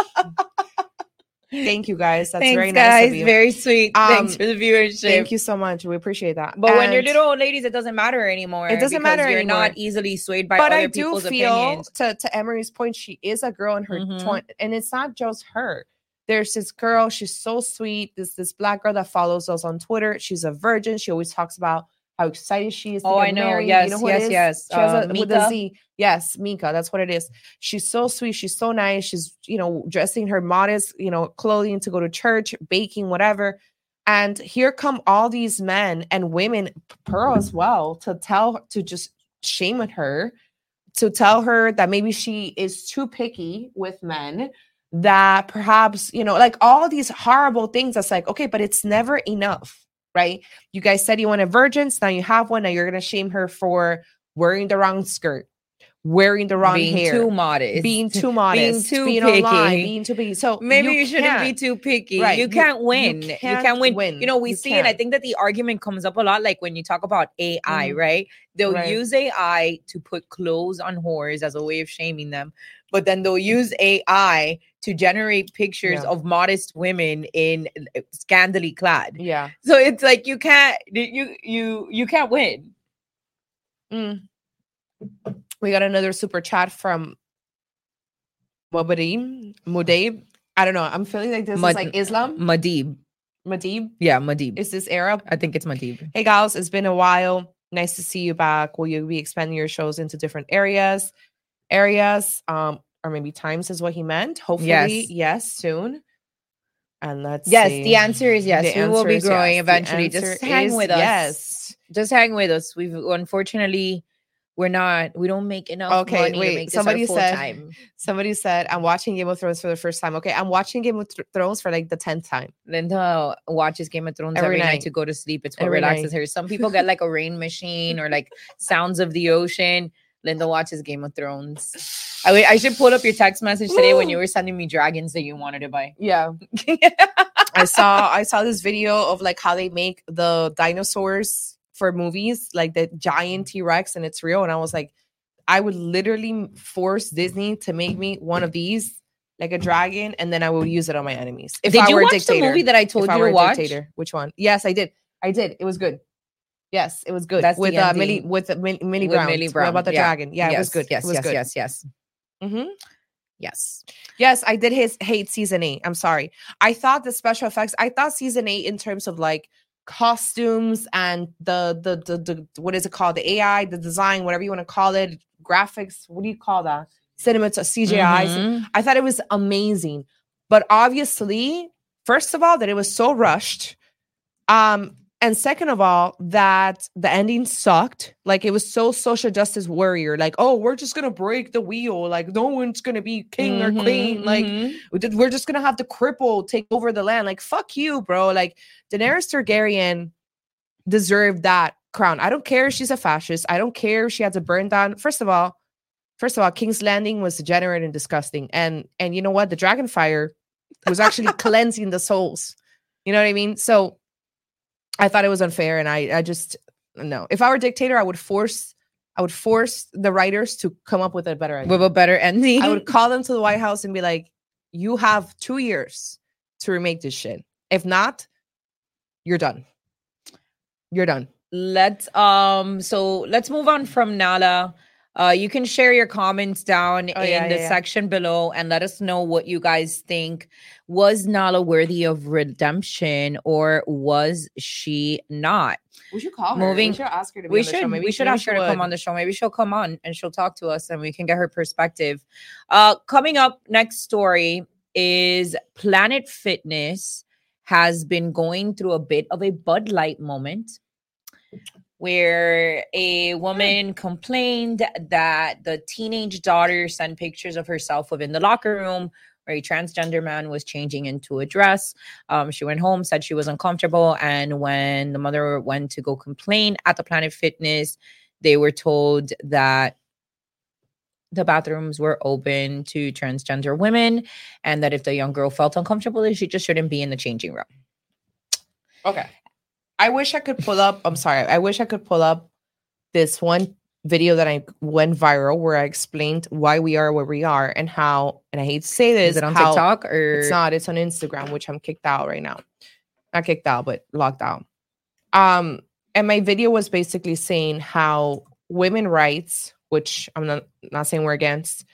thank you guys. That's Thanks, very guys. nice of you. Very sweet. Um, Thanks for the viewership. Thank you so much. We appreciate that. But when you're And- little old ladies, it doesn't matter anymore. It doesn't because matter You're anymore. not easily swayed by but other I do people's feel, opinions. to to Emery's point, she is a girl in her Mhm. twenties, and it's not just her. There's this girl, she's so sweet. This this black girl that follows us on Twitter. She's a virgin. She always talks about how excited she is to Oh, get I know. married. Yes, you know who yes, it is? yes. She has Uh, a, with a Mika? Z. Yes, Mika. That's what it is. She's so sweet. She's so nice. She's, you know, dressing her modest, you know, clothing to go to church, baking, whatever. And here come all these men and women, Pearl as well, to tell, to just shame at her, to tell her that maybe she is too picky with men, that perhaps, you know, like all these horrible things. That's like, okay, but it's never enough, right? You guys said you wanted virgins. Now you have one. Now you're going to shame her for wearing the wrong skirt, wearing the wrong being hair, too modest, being too modest, too being picky. online, being too picky. So Maybe you, shouldn't can't. be too picky. Right. You You- can't you win. You can't, can't win. win. You know, we You see it. I can't. think that the argument comes up a lot, like when you talk about A I, Mhm. right? They'll Right. use A I to put clothes on whores as a way of shaming them, but then they'll use A I to generate pictures Yeah. of modest women in uh, scantily clad. Yeah. So it's like you can't you you you can't win. Mm. We got another super chat from Mubadi, Mudaib. I don't know. I'm feeling like this Mud- is like Islam. Madib. Madib. Yeah, Madib. Is this Arab? I think it's Madib. Hey, gals, it's been a while. Nice to see you back. Will you be expanding your shows into different areas? Areas, um, or maybe times is what he meant. Hopefully, Yes. yes, soon. And let's Yes, see. the answer is yes. The We will answer be is growing yes. The eventually. Just answer hang is with us. Yes. Just hang with us. We've unfortunately we're not we don't make enough Okay, money wait, to make this somebody our full said- time. Somebody said, I'm watching Game of Thrones for the first time. Okay, I'm watching Game of Th- Thrones for like the tenth time. Linda watches Game of Thrones Every every, night. night. to go to sleep. It's what Every relaxes night. her. Some people get like a rain machine or like sounds of the ocean. Linda watches Game of Thrones. I, wi- I should pull up your text message today when you were sending me dragons that you wanted to buy. Yeah. I saw I saw this video of like how they make the dinosaurs for movies, like the giant T-Rex, and it's real. And I was like, I would literally force Disney to make me one of these, like a dragon, and then I will use it on my enemies. If Did I you were a watch dictator. the movie that I told if I you were to a watch? dictator. Which one? Yes, I did. I did. It was good. Yes, it was good. That's the with uh, ending. Millie with uh, Millie, Millie With Brown. Millie What Brown, about the yeah. dragon? Yeah, yes, it was good. Yes, it was yes, good. yes, yes, Mhm. yes. Yes, I did his hate season eight. I'm sorry. I thought the special effects, I thought season eight in terms of like costumes and the the the, the what is it called? The A I, the design, whatever you want to call it, graphics, what do you call that? Cinema to C G I. Mhm. I thought it was amazing. But obviously, first of all, that it was so rushed. Um, and second of all, that the ending sucked. Like it was so social justice warrior. Like, oh, we're just gonna break the wheel. Like no one's gonna be king or Mhm, queen. Like mhm. we did- we're just gonna have the cripple take over the land. Like fuck you, bro. Like Daenerys Targaryen deserved that crown. I don't care if she's a fascist. I don't care if she had to burn down. First of all, first of all, King's Landing was degenerate and disgusting. And and you know what? The dragon fire was actually cleansing the souls. You know what I mean? So I thought it was unfair, and I I just no. If I were a dictator, I would force I would force the writers to come up with a better idea. With a better ending. I would call them to the White House and be like, you have two years to remake this shit. If not, you're done. You're done. Let's um so let's move on from Nala. Uh, you can share your comments down Oh, in yeah, the yeah, yeah. section below and let us know what you guys think. Was Nala worthy of redemption or was she not? We should call her. Moving- We should ask her to be We on the show. should Maybe we should maybe ask her she to come would. on the show. Maybe she'll come on and she'll talk to us and we can get her perspective. Uh, coming up next story is Planet Fitness has been going through a bit of a Bud Light moment, where a woman complained that the teenage daughter sent pictures of herself within the locker room where a transgender man was changing into a dress. Um, she went home, said she was uncomfortable, and when the mother went to go complain at the Planet Fitness, they were told that the bathrooms were open to transgender women and that if the young girl felt uncomfortable, she just shouldn't be in the changing room. Okay. I wish I could pull up. I'm sorry. I wish I could pull up this one video that I went viral where I explained why we are where we are and how, and I hate to say this. Is it on how- TikTok or It's not. It's on Instagram, which I'm kicked out right now. Not kicked out, but locked out. Um, and my video was basically saying how women rights, which I'm not, not saying we're against,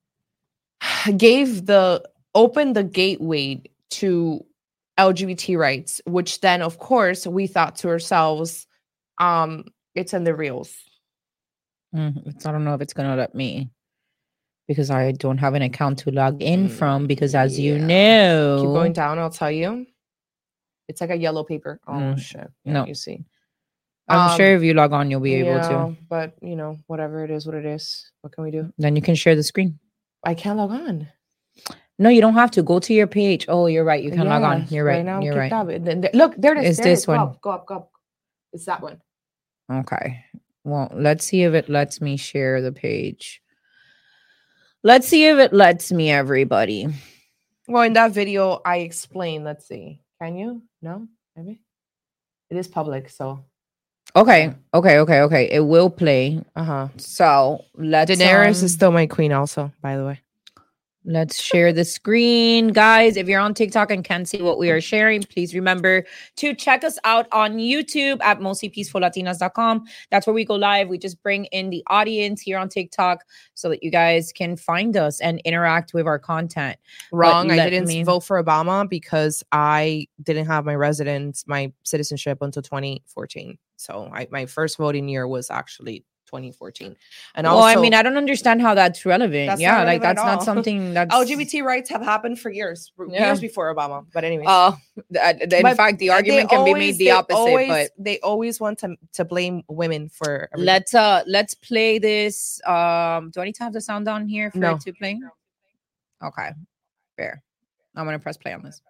gave the opened the gateway to L G B T rights, which then, of course, we thought to ourselves, um, it's in the reels. Mm, it's, I don't know if it's gonna let me because I don't have an account to log in Mm, from because as you yeah. know, Keep going down, I'll tell you. It's like a yellow paper. Oh, Mm, shit. Yeah, no. You see. I'm Um, sure if you log on, you'll be able yeah, to. But, you know, whatever it is, what it is. What can we do? Then you can share the screen. I can't log on. No, you don't have to. Go to your page. Oh, you're right. You can log on. Yes, You're right. now I'm You're kicked right. out. And then there- look, there it is. It's There it this is. Go one. up, go up, go up. It's that one. Okay. Well, let's see if it lets me share the page. Let's see if it lets me, everybody. Well, in that video, I explained. Let's see. Can you? No? Maybe? It is public, so. Okay. Okay. Okay. Okay. It will play. Uh-huh. So let's Daenerys um, is still my queen also, by the way. Let's share the screen. Guys, if you're on TikTok and can't see what we are sharing, please remember to check us out on YouTube at mostly peaceful latinas dot com. That's where we go live. We just bring in the audience here on TikTok so that you guys can find us and interact with our content. Wrong. I let didn't me- vote for Obama because I didn't have my residence, my citizenship until twenty fourteen. So I, my first voting year was actually twenty fourteen. And well, also, I mean, I don't understand how that's relevant. That's yeah, not like relevant at that's not all. something that's L G B T rights have happened for years, for Yeah. years before Obama. But anyways. Uh, th- th- in But fact, the they argument can be always- made the they opposite. always- but they always want to, to blame women for everything. let's uh let's play this. Um, do I need to have the sound on here for No. it to play? Okay, fair. I'm gonna press play on this.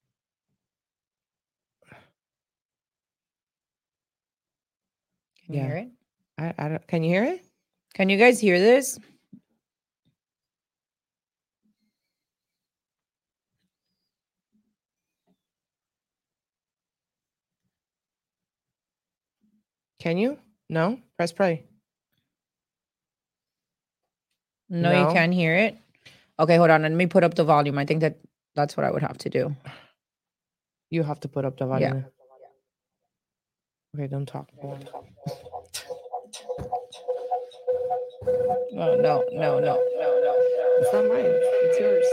Can you Yeah. hear it? I, I don't, can you hear it? Can you guys hear this? Can you? No? Press play. No, No. you can't hear it. Okay, hold on. Let me put up the volume. I think that that's what I would have to do. You have to put up the volume. Okay, don't talk. Don't talk. Oh no, no, no, no, no. It's not mine. It's yours.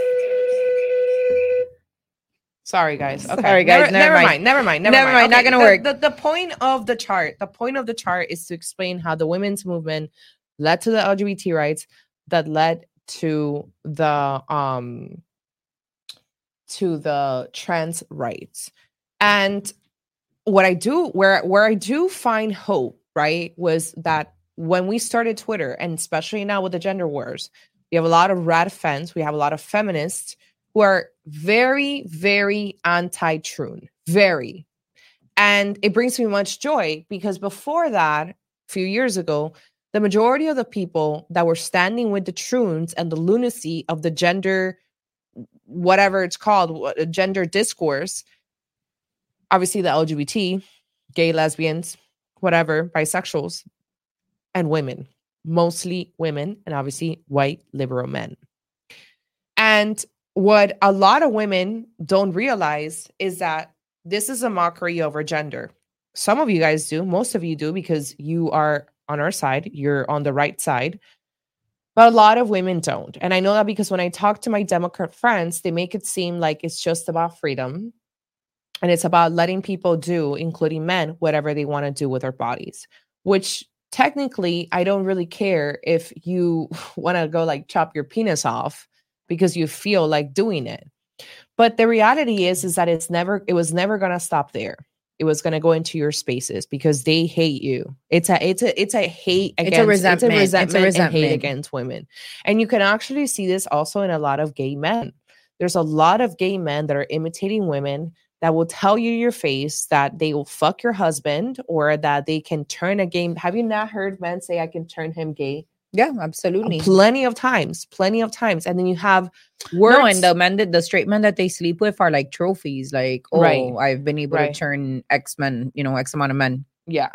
Sorry, guys. Okay. Sorry, guys. Never, Never never mind. mind. Never mind. Never, Never mind, not Okay, gonna the- work. The, the point of the chart, the point of the chart is to explain how the women's movement led to the L G B T rights that led to the um to the trans rights. And what I do where where I do find hope, right, was that when we started Twitter, and especially now with the gender wars, we have a lot of rad fans, we have a lot of feminists who are very, very anti-Troon, very. And it brings me much joy because before that, a few years ago, the majority of the people that were standing with the Troons and the lunacy of the gender, whatever it's called, what- gender discourse, obviously the L G B T, gay, lesbians, whatever, bisexuals, and women, mostly women, and obviously white liberal men. And what a lot of women don't realize is that this is a mockery over gender. Some of you guys do, most of you do, because you are on our side, you're on the right side. But a lot of women don't. And I know that because when I talk to my Democrat friends, they make it seem like it's just about freedom. And it's about letting people do, including men, whatever they want to do with their bodies, which technically, I don't really care if you want to go like chop your penis off because you feel like doing it. But the reality is, is that it's never, it was never going to stop there. It was going to go into your spaces because they hate you. It's a, it's a, it's a hate against, it's a resentment, it's a resentment, it's a resentment. And hate against women. And you can actually see this also in a lot of gay men. There's a lot of gay men that are imitating women that will tell you your face that they will fuck your husband or that they can turn a gay. Have you not heard men say, I can turn him gay? Yeah, absolutely. Plenty of times, plenty of times. And then you have words. No, and the men that the straight men that they sleep with are like trophies. Like, oh, right. I've been able right. to turn X men, you know, X amount of men. Yeah.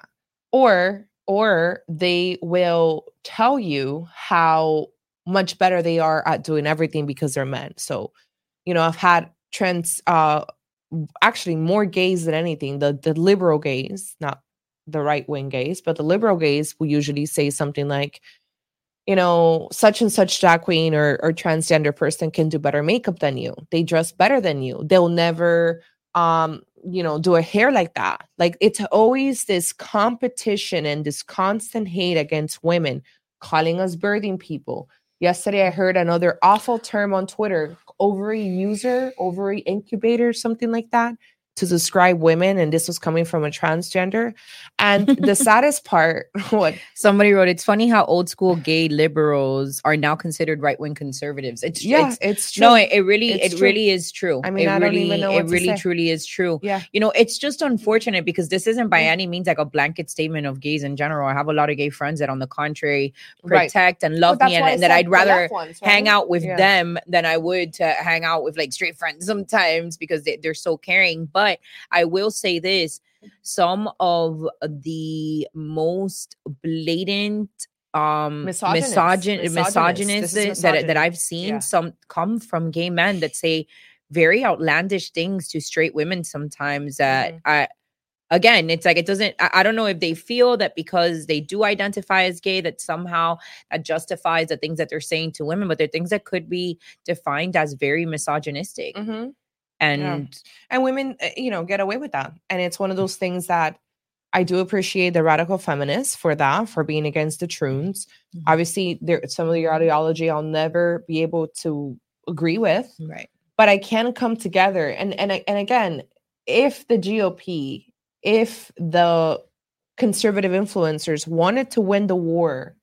Or, or they will tell you how much better they are at doing everything because they're men. So, you know, I've had trans, uh, actually more gays than anything. The the liberal gays, not the right wing gays, but the liberal gays will usually say something like, you know, such and such drag queen or, or transgender person can do better makeup than you. They dress better than you. They'll never, um, you know, do a hair like that. Like it's always this competition and this constant hate against women, calling us birthing people. Yesterday, I heard another awful term on Twitter, ovary user, ovary incubator, something like that, to describe women. And this was coming from a transgender. And the saddest part, what? Somebody wrote, it's funny how old school gay liberals are now considered right-wing conservatives. It's yeah, it's, it's true. No, it, it really, it's it true. really is true. I mean, it I really, don't even know what it to really say. truly is true. Yeah. You know, it's just unfortunate because this isn't by any means like a blanket statement of gays in general. I have a lot of gay friends that on the contrary protect right. and love me and, and that I'd rather ones, right? hang out with yeah. them than I would to hang out with like straight friends sometimes because they, they're so caring. But I will say this, some of the most blatant um misogynist, misogyn- misogynist. misogynists that, that I've seen yeah. some come from gay men that say very outlandish things to straight women sometimes that mm-hmm. I again it's like it doesn't I, I don't know if they feel that because they do identify as gay that somehow that justifies the things that they're saying to women, but they're things that could be defined as very misogynistic. Mm-hmm. And yeah. and women, you know, get away with that. And it's one of those things that I do appreciate the radical feminists for that, for being against the troons. Mm-hmm. Obviously, there some of your ideology I'll never be able to agree with. Right. But I can come together. And and and again, if the G O P, if the conservative influencers wanted to win the war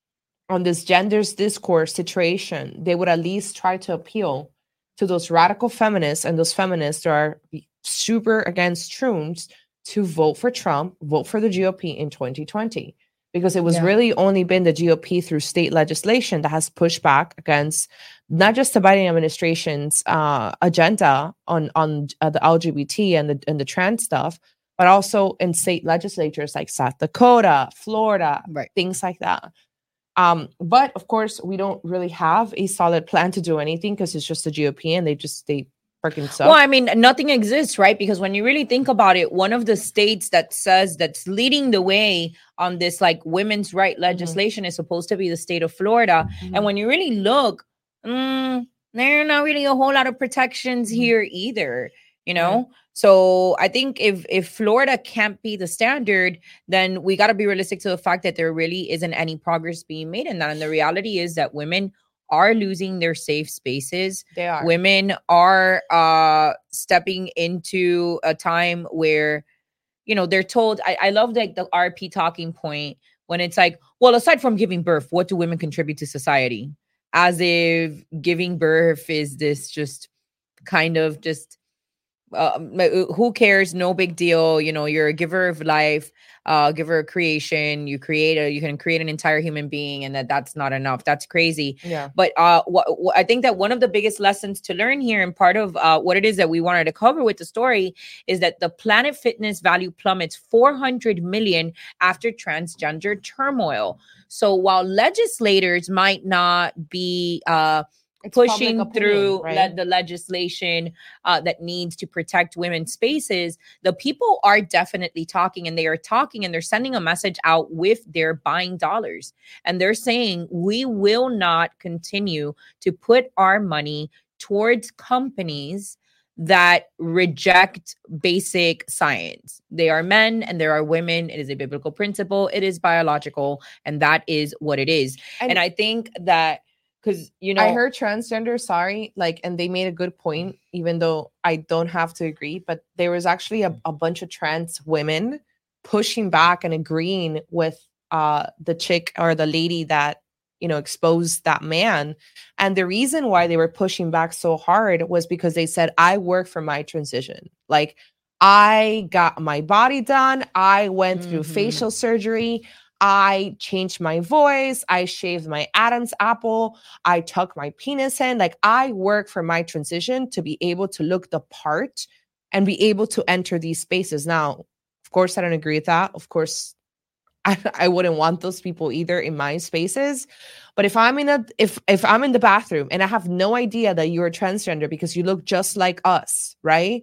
on this gender's discourse situation, they would at least try to appeal to those radical feminists and those feminists that are super against troons to vote for Trump, vote for the G O P in twenty twenty. Because it was yeah. really only been the G O P through state legislation that has pushed back against not just the Biden administration's uh, agenda on, on uh, the L G B T and the, and the trans stuff, but also in state legislatures like South Dakota, Florida, right. things like that. Um, but of course, we don't really have a solid plan to do anything because it's just the G O P and they just they freaking suck. Well, I mean, nothing exists, right? Because when you really think about it, one of the states that says that's leading the way on this like women's right legislation mm-hmm. is supposed to be the state of Florida. Mm-hmm. And when you really look, mm, there are not really a whole lot of protections mm-hmm. here either, you know? Right. So I think if if Florida can't be the standard, then we got to be realistic to the fact that there really isn't any progress being made in that. And the reality is that women are losing their safe spaces. They are. Women are uh, stepping into a time where, you know, they're told, I, I love like the R P talking point when it's like, well, aside from giving birth, what do women contribute to society? As if giving birth is this just kind of just uh, who cares? No big deal. You know, you're a giver of life, uh, giver of creation. You create a, you can create an entire human being, and that that's not enough. That's crazy. Yeah. But uh, wh- wh- I think that one of the biggest lessons to learn here, and part of uh, what it is that we wanted to cover with the story, is that the Planet Fitness value plummets four hundred million after transgender turmoil. So while legislators might not be uh, It's pushing public opinion, through right? le- the legislation uh, that needs to protect women's spaces, the people are definitely talking, and they are talking and they're sending a message out with their buying dollars. And they're saying, we will not continue to put our money towards companies that reject basic science. They are men and there are women. It is a biblical principle. It is biological. And that is what it is. And- and I think that because, you know, I heard transgender, sorry, like, and they made a good point, even though I don't have to agree, but there was actually a, a bunch of trans women pushing back and agreeing with uh, the chick or the lady that, you know, exposed that man. And the reason why they were pushing back so hard was because they said, I work for my transition. Like, I got my body done. I went through Mhm. facial surgery. I changed my voice. I shaved my Adam's apple. I tuck my penis in. Like, I work for my transition to be able to look the part and be able to enter these spaces. Now, of course, I don't agree with that. Of course, I, I wouldn't want those people either in my spaces. But if I'm in a if if I'm in the bathroom and I have no idea that you're transgender because you look just like us, right?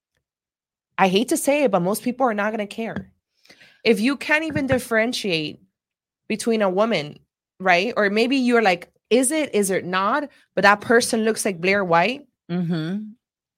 I hate to say it, but most people are not going to care. If you can't even differentiate between a woman, right? Or maybe you're like, is it, is it not? But that person looks like Blair White. Mm-hmm.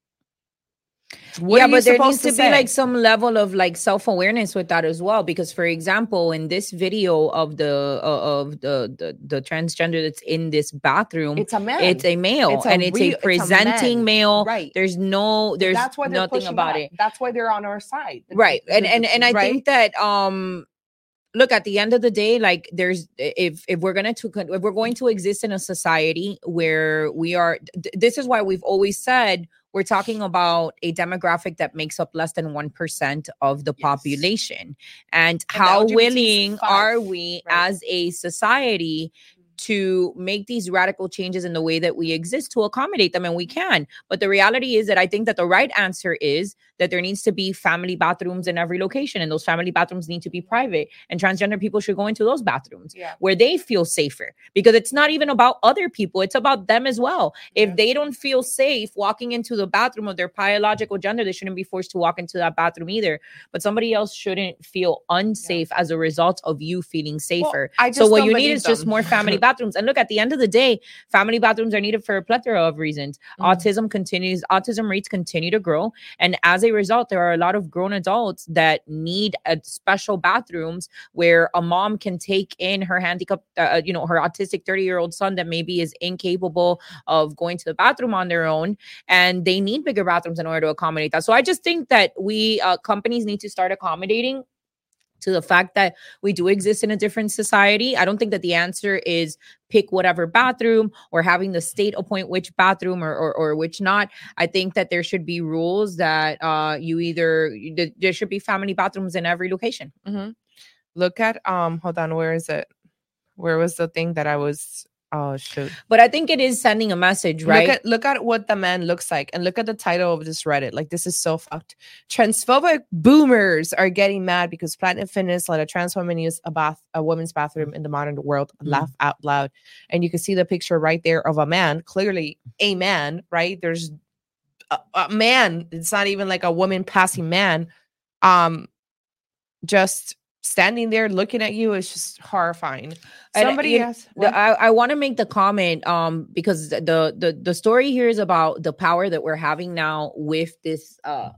What yeah, are you but there needs supposed to, to be say? like some level of like self-awareness with that as well. Because, for example, in this video of the uh, of the, the the transgender that's in this bathroom, It's a man. it's a male, It's a and it's real- a it's a presenting man. male. Right. There's no, there's That's why they're nothing pushing about back. it. That's why they're on our side. The- Right. the- And the- and and I right? think that um look, at the end of the day, like, there's if if we're gonna to if we're going to exist in a society where we are th- this is why we've always said we're talking about a demographic that makes up less than one percent of the Yes. population. And, And the how L G B T is willing five, are we right? as a society to make these radical changes in the way that we exist to accommodate them? And we can. But the reality is that I think that the right answer is that there needs to be family bathrooms in every location, and those family bathrooms need to be private, and transgender people should go into those bathrooms Yeah. where they feel safer, because it's not even about other people, it's about them as well. Yeah. If they don't feel safe walking into the bathroom of their biological gender, they shouldn't be forced to walk into that bathroom either. But somebody else shouldn't feel unsafe as a result of you feeling safer. I just So what don't you need believe is just them. more family bathrooms. And look, at the end of the day, family bathrooms are needed for a plethora of reasons. Mhm. Autism continues, autism rates continue to grow. And as a result, there are a lot of grown adults that need a special bathrooms where a mom can take in her handicap, uh, you know, her autistic thirty year old son that maybe is incapable of going to the bathroom on their own. And they need bigger bathrooms in order to accommodate that. So I just think that we, uh, companies need to start accommodating to the fact that we do exist in a different society. I don't think that the answer is pick whatever bathroom or having the state appoint which bathroom or, or, or which not. I think that there should be rules that uh, you either, there should be family bathrooms in every location. Mhm. Look at, um, hold on, where is it? Where was the thing that I was, oh, shoot. But I think it is sending a message, right? Look at look at what the man looks like, and look at the title of this Reddit. Like, this is so fucked. Transphobic boomers are getting mad because Planet Fitness let a trans woman use a bath, a woman's bathroom in the modern world. Mm. Laugh out loud. And you can see the picture right there of a man, clearly a man, right? There's a, a man. It's not even like a woman passing man. Um, just standing there looking at you is just horrifying. And, Somebody you- else. The- I, I want to make the comment um because the, the the the story here is about the power that we're having now with this uh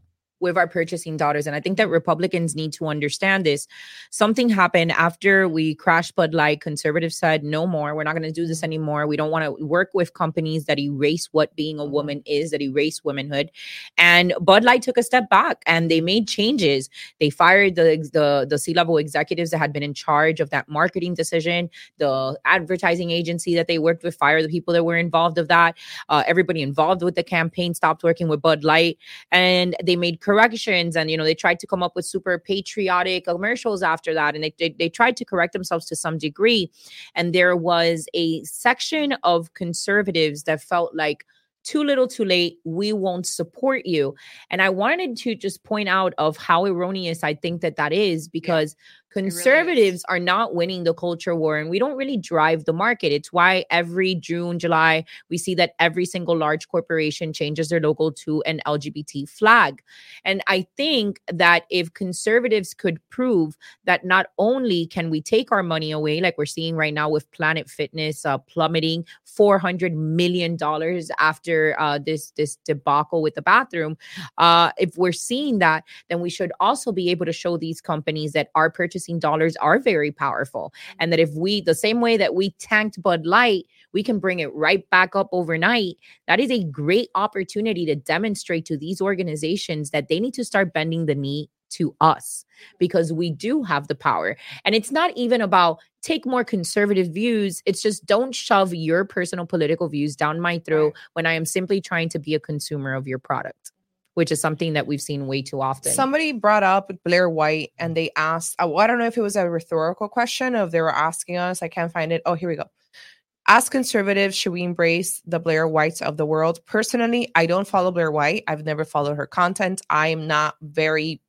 with our purchasing dollars. And I think that Republicans need to understand this. Something happened after we crashed Bud Light. Conservatives said, no more. We're not going to do this anymore. We don't want to work with companies that erase what being a woman is, that erase womanhood. And Bud Light took a step back and they made changes. They fired the, the, the C-level executives that had been in charge of that marketing decision. The advertising agency that they worked with fired the people that were involved of that. Uh, everybody involved with the campaign stopped working with Bud Light. And they made corrections, and you know they tried to come up with super patriotic commercials after that, and they, they they tried to correct themselves to some degree. And there was a section of conservatives that felt like, too little too late, we won't support you. And I wanted to just point out of how erroneous I think that that is, because yeah, conservatives really are not winning the culture war, and we don't really drive the market. It's why every June, July, we see that every single large corporation changes their logo to an L G B T flag. And I think that if conservatives could prove that not only can we take our money away, like we're seeing right now with Planet Fitness uh, plummeting four hundred million dollars after Uh, this this debacle with the bathroom. Uh, if we're seeing that, then we should also be able to show these companies that our purchasing dollars are very powerful, and that if we, the same way that we tanked Bud Light, we can bring it right back up overnight. That is a great opportunity to demonstrate to these organizations that they need to start bending the knee to us, because we do have the power. And it's not even about take more conservative views. It's just don't shove your personal political views down my throat when I am simply trying to be a consumer of your product, which is something that we've seen way too often. Somebody brought up Blair White, and they asked, oh, I don't know if it was a rhetorical question or if they were asking us. I can't find it. Oh, here we go. As conservatives, should we embrace the Blair Whites of the world? Personally, I don't follow Blair White. I've never followed her content. I am not very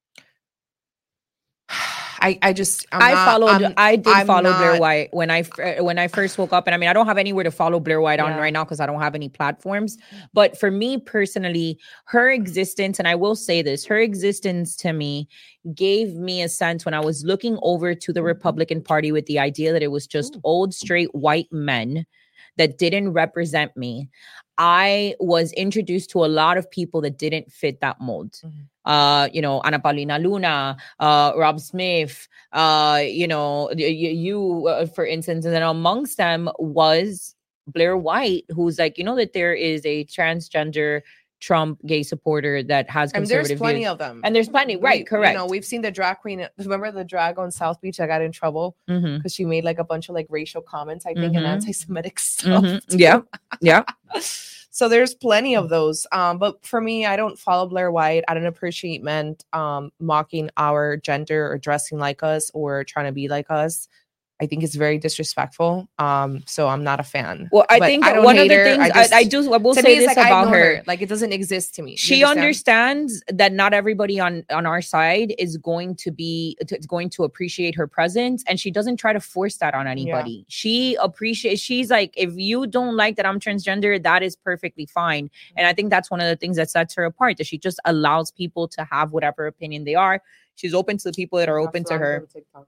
I, I just I'm I not, followed I'm, I did I'm follow not, Blair White when I when I first woke up, and I mean I don't have anywhere to follow Blair White on yeah. right now because I don't have any platforms. But for me personally, her existence, and I will say this, her existence to me gave me a sense when I was looking over to the Republican Party with the idea that it was just Ooh. old straight white men that didn't represent me. I was introduced to a lot of people that didn't fit that mold. Mm-hmm. Uh, you know, Ana Paulina Luna, uh, Rob Smith, uh, you know, you, you uh, for instance, and then amongst them was Blair White, who's like, you know, that there is a transgender Trump gay supporter that has conservative and there's plenty views. of them, and there's plenty, right? We, correct. You know, we've seen the drag queen. Remember the drag on South Beach that got in trouble because mm-hmm. she made like a bunch of like racial comments, I think, mm-hmm. and anti-Semitic stuff. Mm-hmm. Yeah, yeah. So there's plenty of those. Um, but for me, I don't follow Blair White. I don't appreciate men um mocking our gender or dressing like us or trying to be like us. I think it's very disrespectful. Um, so I'm not a fan. Well, I but think I one of the her. things I, just, I, I do, I will say this like, about her. her, like it doesn't exist to me. She understands that not everybody on, on our side is going to be, is going to appreciate her presence. And she doesn't try to force that on anybody. Yeah. She appreciates, she's like, if you don't like that I'm transgender, that is perfectly fine. And I think that's one of the things that sets her apart, that she just allows people to have whatever opinion they are. She's open to the people that are open to her.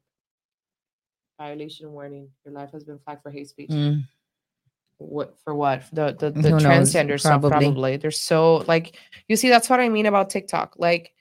Violation warning. Your life has been flagged for hate speech. Mm. What for what? The the, the transgender stuff probably. probably. They're so like you see, that's what I mean about TikTok. Like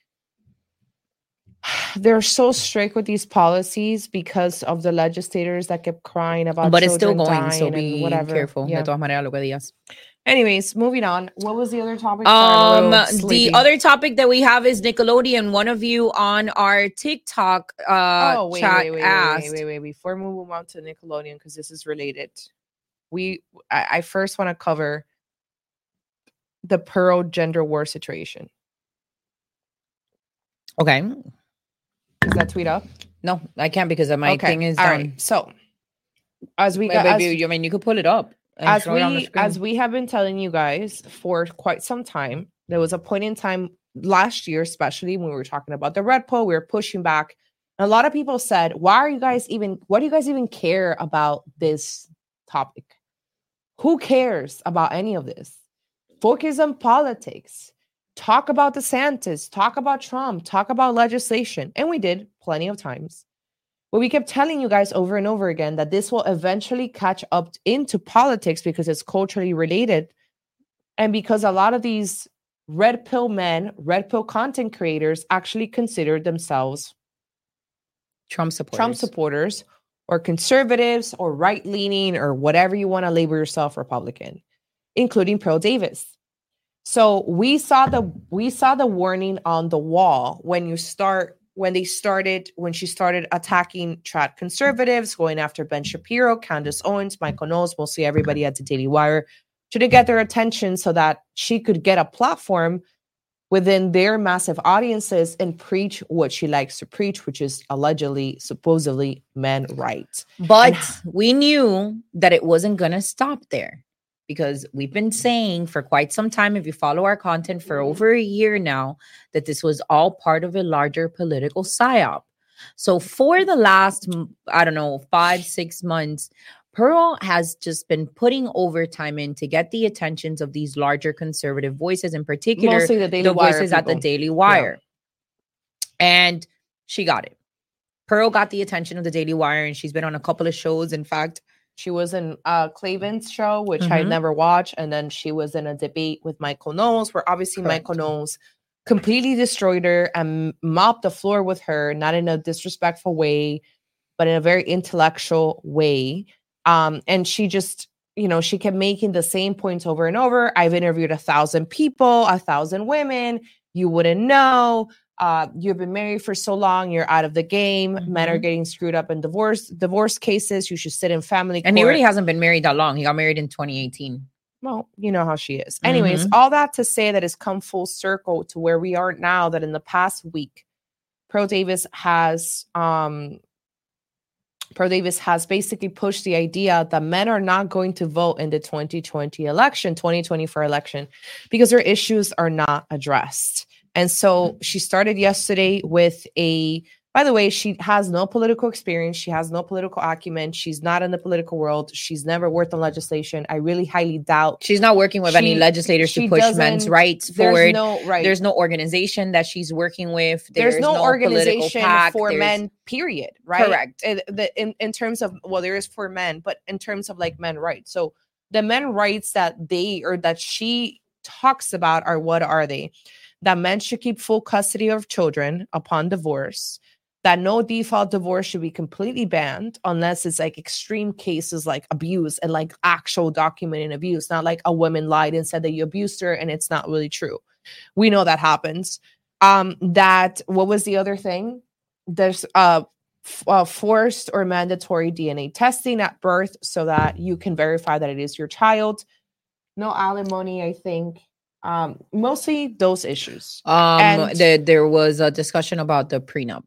they're so strict with these policies because of the legislators that kept crying about but it's still going, so be whatever. careful. Yeah. De todas maneras, lo que digas. Anyways, moving on. What was the other topic? Um, the other topic that we have is Nickelodeon. One of you on our TikTok uh oh, wait, chat wait, wait, asked. Wait, wait, wait, wait. Before we move on to Nickelodeon, because this is related. We, I, I first want to cover the Pearl gender war situation. Okay. Is that tweet up? No, I can't because my okay. thing is All done. Right. So, as we wait, got, wait, as, you I mean you could pull it up. As we as we have been telling you guys for quite some time, there was a point in time last year, especially when we were talking about the Red Pill, we were pushing back. And a lot of people said, why are you guys even, what do you guys even care about this topic? Who cares about any of this? Focus on politics. Talk about DeSantis, talk about Trump, talk about legislation. And we did plenty of times. But we kept telling you guys over and over again that this will eventually catch up into politics because it's culturally related. And because a lot of these red pill men, red pill content creators actually consider themselves Trump supporters. Trump supporters or conservatives or right-leaning or whatever you want to label yourself Republican, including Pearl Davis. So we saw the we saw the warning on the wall when you start when they started when she started attacking trad conservatives, going after Ben Shapiro, Candace Owens, Michael Knowles, mostly everybody at the Daily Wire, to get their attention so that she could get a platform within their massive audiences and preach what she likes to preach, which is allegedly, supposedly, men rights. But and- we knew that it wasn't going to stop there, because we've been saying for quite some time, if you follow our content for over a year now, that this was all part of a larger political psyop. So for the last, I don't know, five, six months, Pearl has just been putting overtime in to get the attentions of these larger conservative voices, in particular, mostly the, Daily the Wire voices people. at the Daily Wire. Yeah. And she got it. Pearl got the attention of the Daily Wire, and she's been on a couple of shows. In fact, she was in uh, Clavin's show, which mm-hmm. I never watched. And then she was in a debate with Michael Knowles, where obviously Correct. Michael Knowles completely destroyed her and mopped the floor with her, not in a disrespectful way, but in a very intellectual way. Um, and she just, you know, she kept making the same points over and over. I've interviewed a thousand people, a thousand women. You wouldn't know. Uh, you've been married for so long. You're out of the game. Mm-hmm. Men are getting screwed up in divorce divorce cases. You should sit in family court. And he really hasn't been married that long. He got married in twenty eighteen. Well, you know how she is. Anyways, mm-hmm. all that to say that it's come full circle to where we are now, that in the past week, Pearl Davis has... um. Pearl Davis has basically pushed the idea that men are not going to vote in the twenty twenty election, twenty twenty-four election, because their issues are not addressed. And so she started yesterday with a, by the way, she has no political experience. She has no political acumen. She's not in the political world. She's never worked on legislation. I really highly doubt. She's not working with she, any legislators to push men's rights forward. No, right. There's no organization that she's working with. There's, there's no, no organization pack. for there's... men, period. Right. Correct. In, in, in terms of, well, there is for men, but in terms of like men rights. So the men rights that they, or that she talks about are, what are they? That men should keep full custody of children upon divorce, that no default divorce should be completely banned unless it's like extreme cases like abuse and like actual documented abuse, not like a woman lied and said that you abused her and it's not really true. We know that happens. Um, that, what was the other thing? There's uh, f- uh, forced or mandatory D N A testing at birth so that you can verify that it is your child. No alimony, I think. Um, mostly those issues. Um, and the, there was a discussion about the prenup.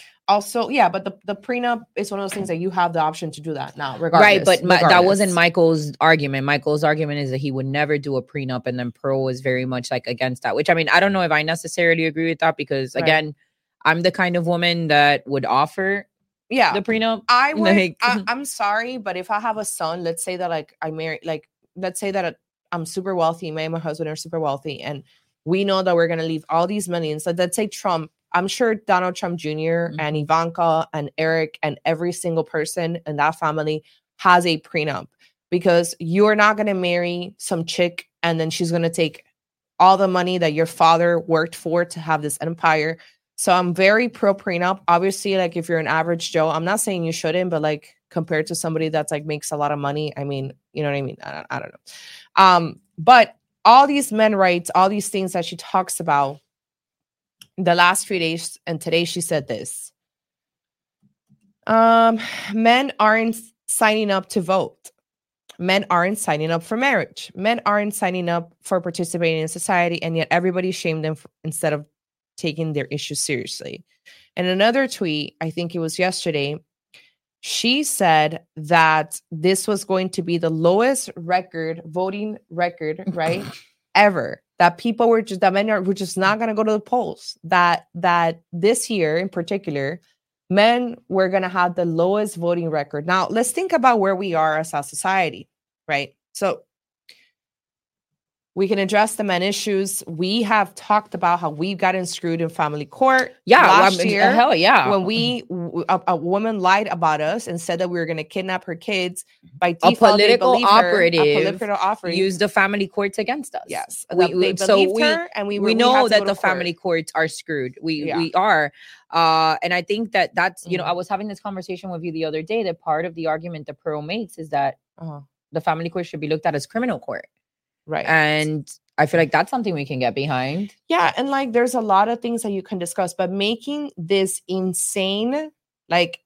Also, yeah, but the, the prenup is one of those things that you have the option to do that now, regardless. Right, but my, regardless. that wasn't Michael's argument. Michael's argument is that he would never do a prenup, and then Pearl was very much like against that, which, I mean, I don't know if I necessarily agree with that, because, again, right. I'm the kind of woman that would offer yeah, the prenup. I would, like, I, I'm sorry, but if I have a son, let's say that, like, I married, like, let's say that a, I'm super wealthy, me and my husband are super wealthy, and we know that we're going to leave all these millions. So let's say Trump, I'm sure Donald Trump Junior Mm-hmm. and Ivanka and Eric and every single person in that family has a prenup, because you're not going to marry some chick and then she's going to take all the money that your father worked for to have this empire. So I'm very pro prenup. Obviously, like, if you're an average Joe, I'm not saying you shouldn't, but like, compared to somebody that's like makes a lot of money, I mean, you know what I mean? I, I don't know. Um, but all these men rights, all these things that she talks about the last few days, and today she said this. Um, men aren't signing up to vote. Men aren't signing up for marriage. Men aren't signing up for participating in society, and yet everybody shamed them for, instead of taking their issues seriously. And another tweet, I think it was yesterday, she said that this was going to be the lowest record, voting record, right, ever. That people were just, that men are, were just not going to go to the polls. That, that this year in particular, men were going to have the lowest voting record. Now, let's think about where we are as a society, right? So We can address the men issues. We have talked about how we've gotten screwed in family court. Yeah, last well, year, hell yeah. when we a, a woman lied about us and said that we were going to kidnap her kids by A default, they political believed her. operative A political operative used the family courts against us. Yes, we, they we- believed so we her, and we were, we we know had to that go the to court. family courts are screwed. We Yeah. we are, uh, and I think that that's you know Mhm. I was having this conversation with you the other day. That part of the argument that Pearl makes is that Uh-huh. the family court should be looked at as criminal court, Right. and I feel like that's something we can get behind. Yeah, and like there's a lot of things that you can discuss, but making this insane, like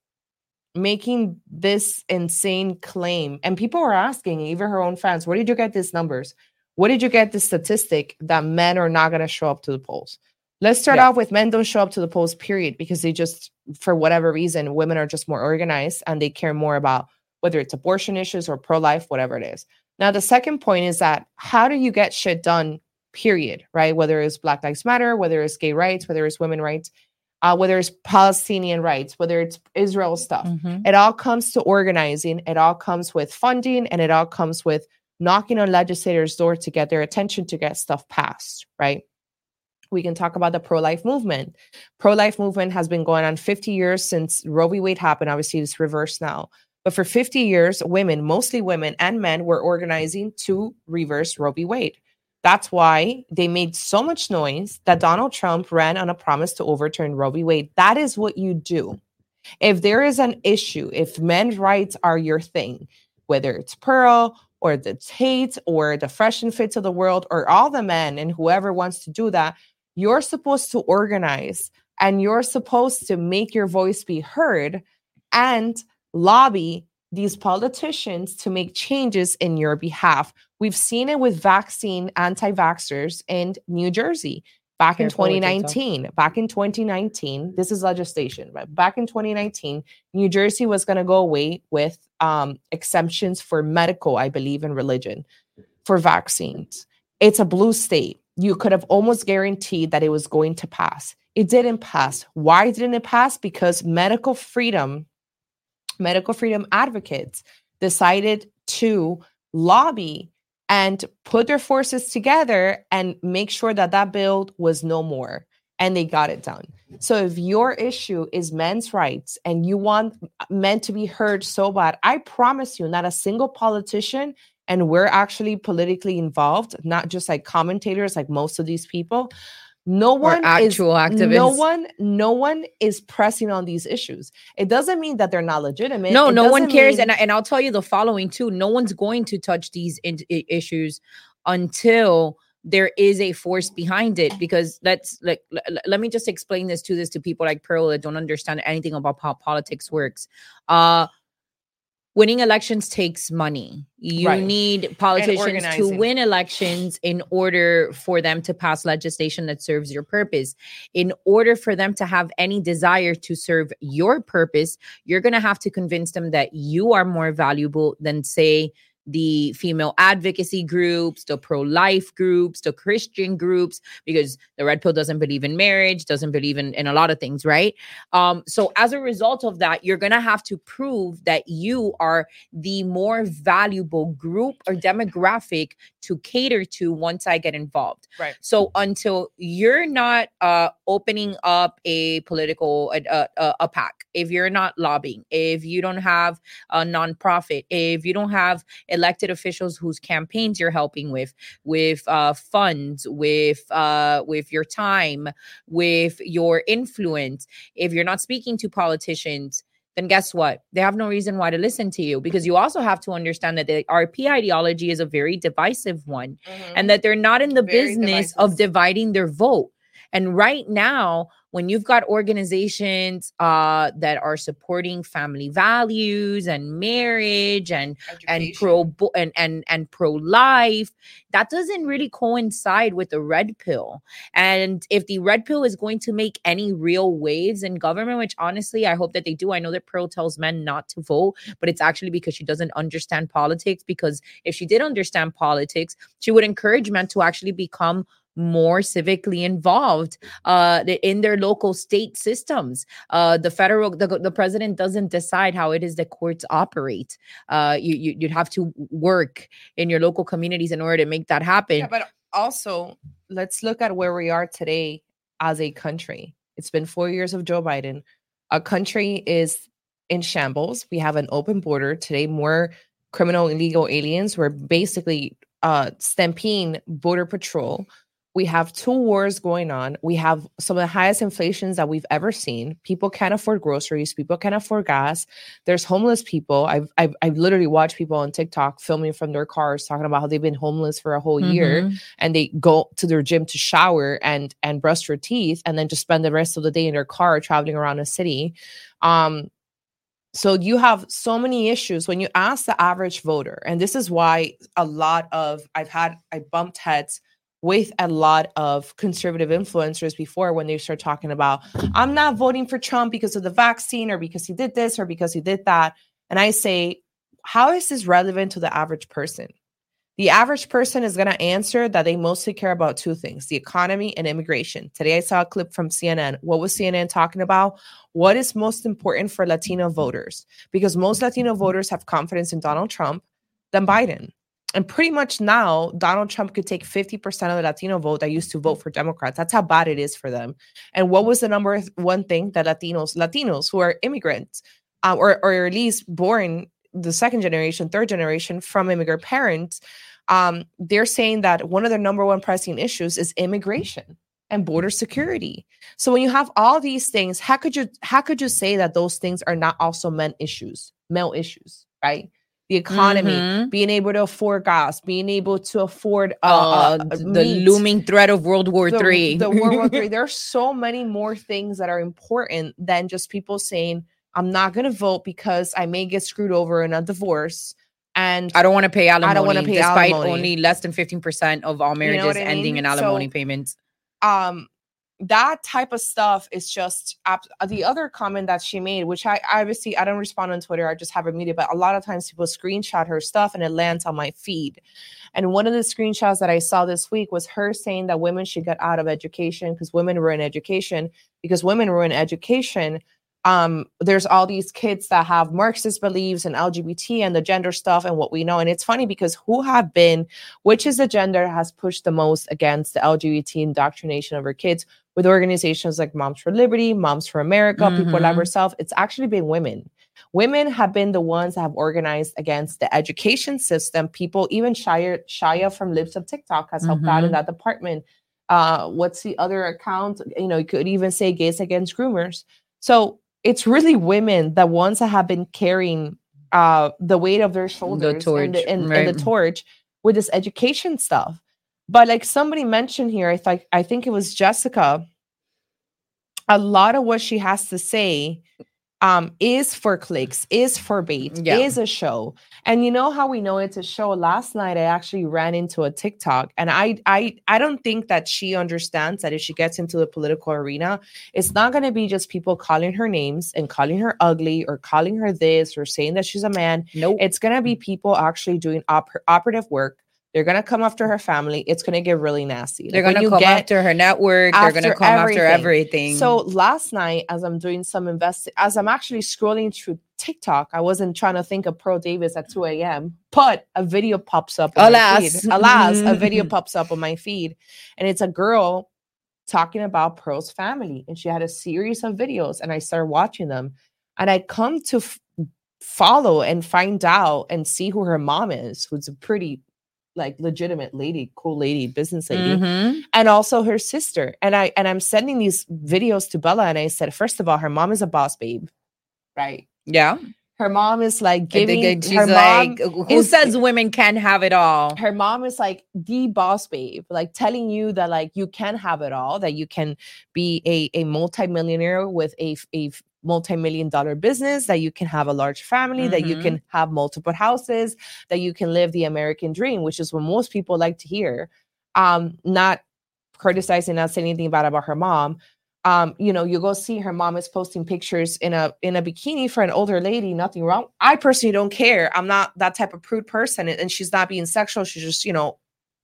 making this insane claim, and people were asking, even her own fans, where did you get these numbers? Where did you get the statistic that men are not going to show up to the polls? Let's start Yeah. off with men don't show up to the polls, period, because they just, for whatever reason, women are just more organized and they care more about whether it's abortion issues or pro-life, whatever it is. Now, the second point is that how do you get shit done, period, right? Whether it's Black Lives Matter, whether it's gay rights, whether it's women rights, uh, whether it's Palestinian rights, whether it's Israel stuff. Mhm. It all comes to organizing. It all comes with funding, and it all comes with knocking on legislators' door to get their attention to get stuff passed, right? We can talk about the pro-life movement. Pro-life movement has been going on fifty years since Roe v. Wade happened. Obviously, it's reversed now. But for fifty years, women, mostly women and men, were organizing to reverse Roe v. Wade. That's why they made so much noise that Donald Trump ran on a promise to overturn Roe v. Wade. That is what you do. If there is an issue, if men's rights are your thing, whether it's Pearl or the Tate or the Fresh and Fit of the world or all the men and whoever wants to do that, you're supposed to organize and you're supposed to make your voice be heard and lobby these politicians to make changes in your behalf. We've seen it with vaccine anti-vaxxers in New Jersey back in Careful with twenty TikTok. nineteen. Back in twenty nineteen, this is legislation, but back in twenty nineteen, New Jersey was going to go away with um, exemptions for medical, I believe, and religion for vaccines. It's a blue state. You could have almost guaranteed that it was going to pass. It didn't pass. Why didn't it pass? Because medical freedom medical freedom advocates decided to lobby and put their forces together and make sure that that bill was no more. And they got it done. So if your issue is men's rights and you want men to be heard so bad, I promise you, not a single politician, and we're actually politically involved, not just like commentators, like most of these people. No one is actual activists. No one, no one is pressing on these issues. It doesn't mean that they're not legitimate. No, It no one doesn't cares. mean- And, and I'll tell you the following too. No one's going to touch these in, i- issues until there is a force behind it. Because let's like, l- l- let me just explain this to this to people like Pearl that don't understand anything about how politics works. Uh, winning elections takes money. You Right. need politicians to organizing. win elections in order for them to pass legislation that serves your purpose. In order for them to have any desire to serve your purpose, you're going to have to convince them that you are more valuable than, say, the female advocacy groups, the pro-life groups, the Christian groups, because the red pill doesn't believe in marriage, doesn't believe in, in a lot of things, right? Um, so as a result of that, you're going to have to prove that you are the more valuable group or demographic to cater to once I get involved. Right. So until you're not uh, opening up a political, a, a, a PAC, if you're not lobbying, if you don't have a nonprofit, if you don't have elected officials whose campaigns you're helping with, with uh, funds, with uh, with your time, with your influence, if you're not speaking to politicians, then guess what? They have no reason why to listen to you, because you also have to understand that the R P ideology is a very divisive one, and that they're not in the Very business divisive. of dividing their vote. And right now, when you've got organizations uh, that are supporting family values and marriage and and pro bo- and and and pro life, that doesn't really coincide with the red pill. And if the red pill is going to make any real waves in government, which honestly I hope that they do. I know that Pearl tells men not to vote, but it's actually because she doesn't understand politics. Because if she did understand politics, she would encourage men to actually become more civically involved uh, in their local state systems. Uh, the federal, the, the president doesn't decide how it is the courts operate. Uh, you, you, you'd have to work in your local communities in order to make that happen. Yeah, but also, let's look at where we are today as a country. It's been four years of Joe Biden. Our country is in shambles. We have an open border. Today, more criminal illegal aliens were basically uh, stampeding Border Patrol. We have two wars going on. We have some of the highest inflations that we've ever seen. People can't afford groceries. People can't afford gas. There's homeless people. I've, I've, I've literally watched people on TikTok filming from their cars, talking about how they've been homeless for a whole mm-hmm. year, and they go to their gym to shower and, and brush their teeth, and then just spend the rest of the day in their car traveling around the city. Um, So you have so many issues when you ask the average voter. And this is why a lot of, I've had, I bumped heads with a lot of conservative influencers before when they start talking about, I'm not voting for Trump because of the vaccine or because he did this or because he did that. And I say, how is this relevant to the average person? The average person is going to answer that they mostly care about two things, the economy and immigration. Today, I saw a clip from C N N. What was C N N talking about? What is most important for Latino voters? Because most Latino voters have confidence in Donald Trump than Biden. And pretty much now, Donald Trump could take fifty percent of the Latino vote that used to vote for Democrats. That's how bad it is for them. And what was the number one thing that Latinos, Latinos who are immigrants, uh, or, or at least born the second generation, third generation from immigrant parents, um, they're saying that one of their number one pressing issues is immigration and border security. So when you have all these things, how could you how could you say that those things are not also men issues, male issues, right? The economy, mm-hmm. being able to afford gas, being able to afford uh, uh, uh, the meat, looming threat of World War the, Three. The World War Three. There are so many more things that are important than just people saying, I'm not going to vote because I may get screwed over in a divorce. And I don't want to pay alimony. I don't want to pay despite alimony. Only less than fifteen percent of all marriages you know ending mean? in alimony so, payments. Um, that type of stuff is just uh, the other comment that she made, which I obviously I don't respond on Twitter. I just have it muted, but a lot of times people screenshot her stuff and it lands on my feed. And one of the screenshots that I saw this week was her saying that women should get out of education because women ruin education because women ruin education. Um, there's all these kids that have Marxist beliefs and L G B T and the gender stuff and what we know. And it's funny because who have been, which is the gender has pushed the most against the L G B T indoctrination of our kids with organizations like Moms for Liberty, Moms for America, mm-hmm. people like herself. It's actually been women. Women have been the ones that have organized against the education system. People, even Shia, Shia from Lips of TikTok has helped mm-hmm. out in that department. Uh, what's the other account? You know, you could even say Gays Against Groomers. So it's really women, the ones that have been carrying uh, the weight of their shoulders the torch, and, the, and, right. and the torch with this education stuff. But like somebody mentioned here, I think I think it was Jessica, a lot of what she has to say um, is for clicks, is for bait, yeah. is a show. And you know how we know it's a show? Last night, I actually ran into a TikTok, and I I I don't think that she understands that if she gets into the political arena, it's not going to be just people calling her names and calling her ugly or calling her this or saying that she's a man. No, nope. It's going to be people actually doing op- operative work. They're going to come after her family. It's going to get really nasty. They're like going to come after her network. They're going to come everything. after everything. So last night, as I'm doing some invest, as I'm actually scrolling through TikTok, I wasn't trying to think of Pearl Davis at two a.m., but a video pops up on Alas. my feed. Alas, a video pops up on my feed. And it's a girl talking about Pearl's family. And she had a series of videos, and I started watching them. And I come to f- follow and find out and see who her mom is, who's a pretty like legitimate lady, cool lady, business lady, mm-hmm. and also her sister. And I and I'm sending these videos to Bella, and I said, first of all, her mom is a boss babe, right? Yeah. Her mom is like giving. She's her like, mom who is, says women can have it all? Her mom is like the boss babe, like telling you that like you can have it all, that you can be a a multimillionaire with a a multi-million dollar business, that you can have a large family, mm-hmm. that you can have multiple houses, that you can live the American dream, which is what most people like to hear. Um, not criticizing, not saying anything bad about her mom. Um, you know, you go see her mom is posting pictures in a in a bikini for an older lady, nothing wrong. I personally don't care. I'm not that type of prude person, and she's not being sexual. She's just, you know,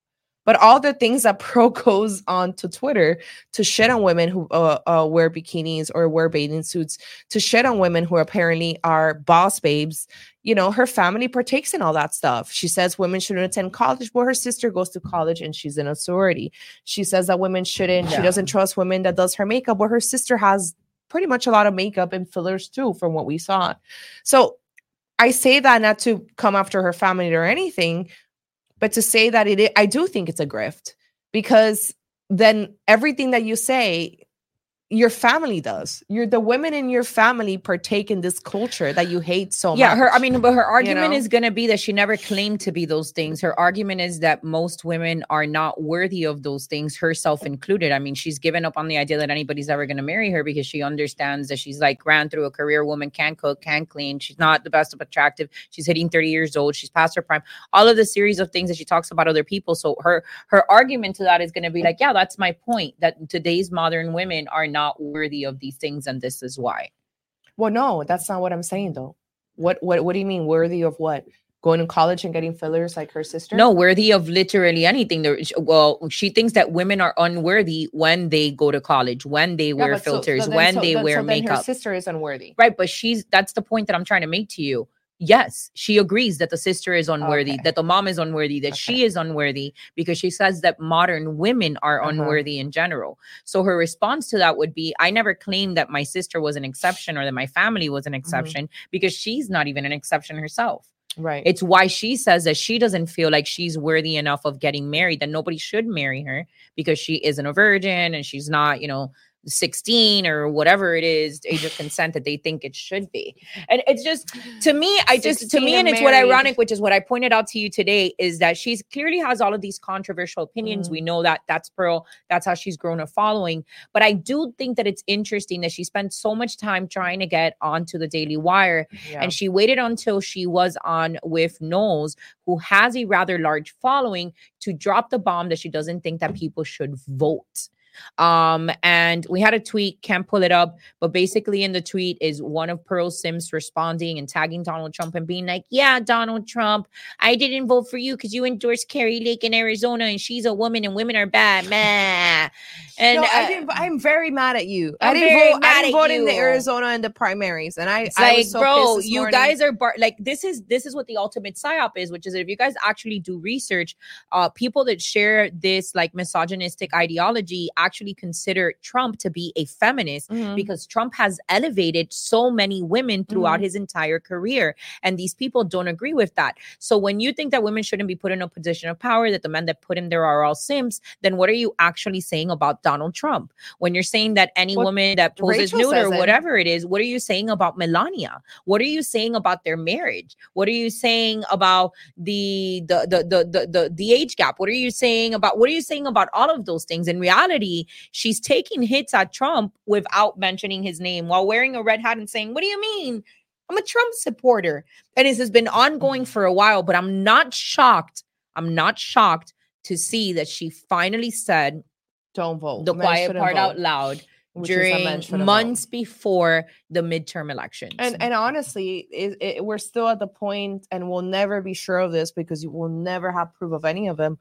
But all the things that Pearl goes on to Twitter to shit on women who uh, uh, wear bikinis or wear bathing suits, to shit on women who apparently are boss babes, you know, her family partakes in all that stuff. She says women shouldn't attend college. Well, her sister goes to college and she's in a sorority. She says that women shouldn't, yeah. she doesn't trust women that does her makeup. Well, her sister has pretty much a lot of makeup and fillers too, from what we saw. So I say that not to come after her family or anything, but to say that it, I do think it's a grift, because then everything that you say, your family does. You're the women in your family partake in this culture that you hate so yeah, much. Yeah, her. I mean, but her argument you know? is going to be that she never claimed to be those things. Her argument is that most women are not worthy of those things, herself included. I mean, she's given up on the idea that anybody's ever going to marry her because she understands that she's like ran through a career woman, can't cook, can't clean. She's not the best of attractive. She's hitting thirty years old. She's past her prime. All of the series of things that she talks about other people. So her her argument to that is going to be like, yeah, that's my point, that today's modern women are not worthy of these things, and this is why. Well, no, that's not what I'm saying though. What what what do you mean worthy of what? Going to college and getting fillers like her sister? No, worthy of literally anything. There, well, she thinks that women are unworthy when they go to college, when they wear yeah, filters, so, so when so, they so, wear so makeup. Her sister is unworthy, right? But she's that's the point that I'm trying to make to you. Yes, she agrees that the sister is unworthy, okay. that the mom is unworthy, that okay. she is unworthy, because she says that modern women are uh-huh. unworthy in general. So her response to that would be, I never claimed that my sister was an exception or that my family was an exception, mm-hmm. because she's not even an exception herself. Right. It's why she says that she doesn't feel like she's worthy enough of getting married, that nobody should marry her because she isn't a virgin and she's not, you know, sixteen or whatever it is, age of consent that they think it should be. And it's just, to me, I just, to me, and, and it's what ironic, which is what I pointed out to you today, is that she's clearly has all of these controversial opinions. Mm. We know that that's Pearl. That's how she's grown a following. But I do think that it's interesting that she spent so much time trying to get onto the Daily Wire. Yeah. And she waited until she was on with Knowles, who has a rather large following, to drop the bomb that she doesn't think that people should vote. Um, and we had a tweet, can't pull it up, but basically in the tweet is one of Pearl Sims responding and tagging Donald Trump and being like, yeah, Donald Trump, I didn't vote for you because you endorsed Carrie Lake in Arizona and she's a woman and women are bad. Meh. And no, uh, I didn't, I'm very mad at you. I'm I didn't very vote, mad I didn't at vote you. in the Arizona and the primaries. And I, it's I like, was so bro, pissed this you morning. guys are bar- like, this is, this is what the ultimate psyop is, which is that if you guys actually do research, uh, people that share this like misogynistic ideology actually consider Trump to be a feminist, mm-hmm. because Trump has elevated so many women throughout mm-hmm. his entire career. And these people don't agree with that. So when you think that women shouldn't be put in a position of power, that the men that put him there are all simps, then what are you actually saying about Donald Trump? When you're saying that any what, woman that poses nude or whatever it is, what are you saying about Melania? What are you saying about their marriage? What are you saying about the the the the the, the, the age gap? What are you saying about what are you saying about all of those things? In reality, she's taking hits at Trump without mentioning his name, while wearing a red hat and saying, what do you mean? I'm a Trump supporter. And this has been ongoing for a while, but I'm not shocked. I'm not shocked to see that she finally said, don't vote. The quiet part vote. Out loud during months vote. Before the midterm elections. And and honestly, it, it, we're still at the point, and we'll never be sure of this because you will never have proof of any of them.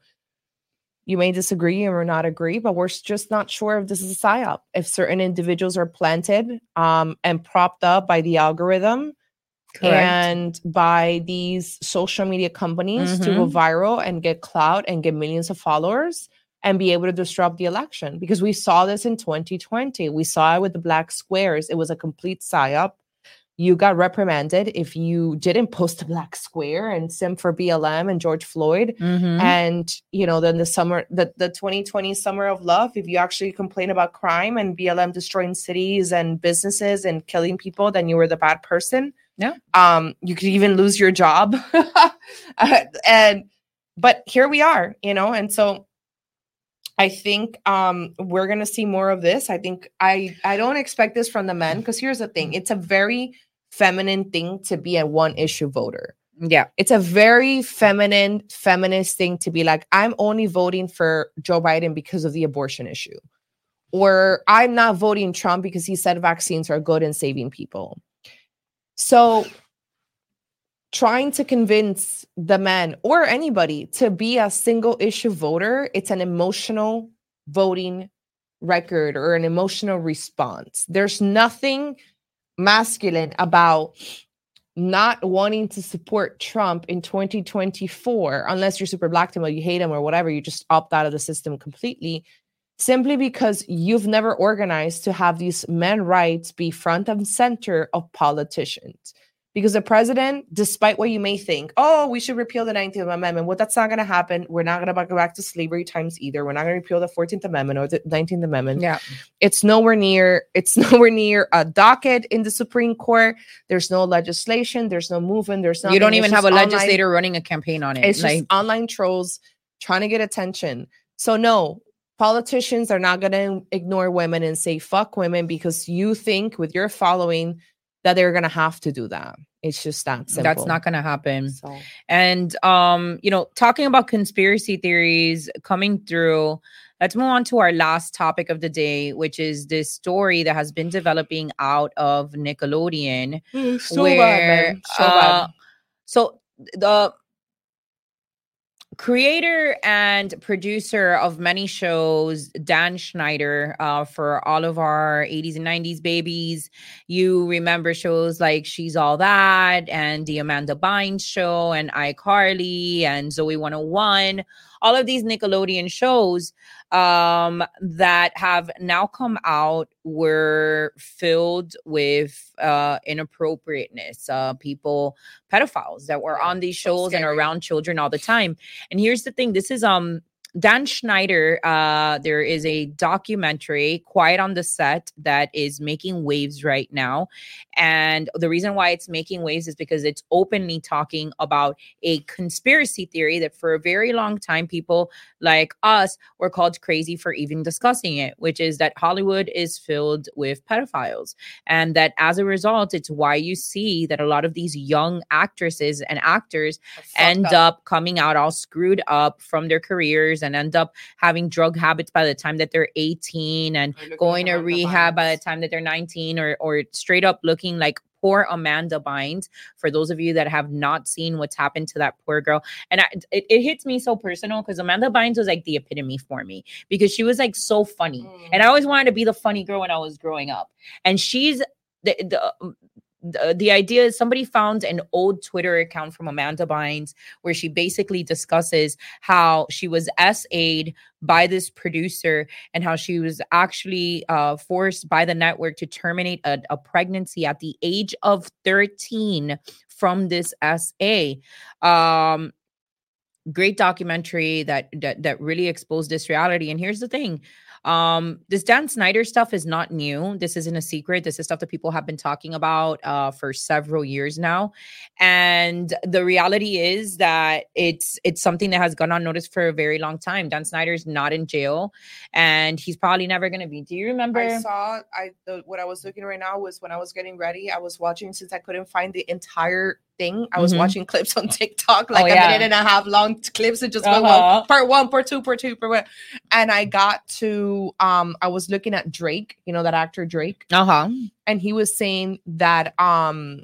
You may disagree or not agree, but we're just not sure if this is a psyop. If certain individuals are planted um, and propped up by the algorithm, correct, and by these social media companies mm-hmm. to go viral and get clout and get millions of followers and be able to disrupt the election. Because we saw this in twenty twenty. We saw it with the black squares. It was a complete psyop. You got reprimanded if you didn't post a black square and simp for B L M and George Floyd. Mm-hmm. And, you know, then the summer, the, the twenty twenty summer of love, if you actually complain about crime and B L M destroying cities and businesses and killing people, then you were the bad person. Yeah. Um, you could even lose your job. and, but here we are, you know, and so I think um, we're going to see more of this. I think I, I don't expect this from the men, because here's the thing. It's a very feminine thing to be a one issue voter. Yeah. It's a very feminine, feminist thing to be like, I'm only voting for Joe Biden because of the abortion issue. Or I'm not voting Trump because he said vaccines are good in saving people. So trying to convince the men or anybody to be a single issue voter, it's an emotional voting record or an emotional response. There's nothing masculine about not wanting to support Trump in twenty twenty-four, unless you're super black to him or you hate him or whatever, you just opt out of the system completely, simply because you've never organized to have these men rights be front and center of politicians. Because the president, despite what you may think, oh, we should repeal the nineteenth Amendment. Well, that's not going to happen. We're not going to go back to slavery times either. We're not going to repeal the fourteenth Amendment or the nineteenth Amendment. Yeah. It's nowhere near, it's nowhere near a docket in the Supreme Court. There's no legislation. There's no movement. There's nothing. You don't even It's have a just online- legislator running a campaign on it. It's like, just online trolls trying to get attention. So no, politicians are not going to ignore women and say, fuck women, because you think with your following that they're going to have to do that. It's just that simple. That's not going to happen. So. And, um, you know, talking about conspiracy theories coming through, let's move on to our last topic of the day, which is this story that has been developing out of Nickelodeon. Mm, so where, bad, man. So uh, bad. So the creator and producer of many shows, Dan Schneider, uh, for all of our eighties and nineties babies, you remember shows like She's All That and The Amanda Bynes Show and iCarly and Zoe one oh one, all of these Nickelodeon shows um, that have now come out were filled with uh, inappropriateness, uh, people, pedophiles that were on these shows and around children all the time. And here's the thing, this is um Dan Schneider, uh, there is a documentary, Quiet on the Set, that is making waves right now. And the reason why it's making waves is because it's openly talking about a conspiracy theory that for a very long time, people like us were called crazy for even discussing it, which is that Hollywood is filled with pedophiles. And that as a result, it's why you see that a lot of these young actresses and actors end up. up coming out all screwed up from their careers and end up having drug habits by the time that they're eighteen and going to rehab by the time that they're nineteen, or or straight up looking like poor Amanda Bynes, for those of you that have not seen what's happened to that poor girl. And I, it, it hits me so personal because Amanda Bynes was like the epitome for me, because she was like so funny. Mm. And I always wanted to be the funny girl when I was growing up. And she's the, the The, the idea is somebody found an old Twitter account from Amanda Bynes where she basically discusses how she was S A'd by this producer and how she was actually uh, forced by the network to terminate a, a pregnancy at the age of thirteen from this S A. Um, great documentary that, that that really exposed this reality. And here's the thing. Um, this Dan Schneider stuff is not new. This isn't a secret. This is stuff that people have been talking about uh, for several years now. And the reality is that it's it's something that has gone unnoticed for a very long time. Dan Schneider's not in jail, and he's probably never going to be. Do you remember? I saw, I the, what I was looking right now was when I was getting ready, I was watching, since I couldn't find the entire thing, I was mm-hmm. watching clips on TikTok, like oh, yeah. a minute and a half long clips that just uh-huh. go on, part one, part two, part two, part one. And I got to, um, I was looking at Drake, you know, that actor Drake. Uh-huh. And he was saying that um,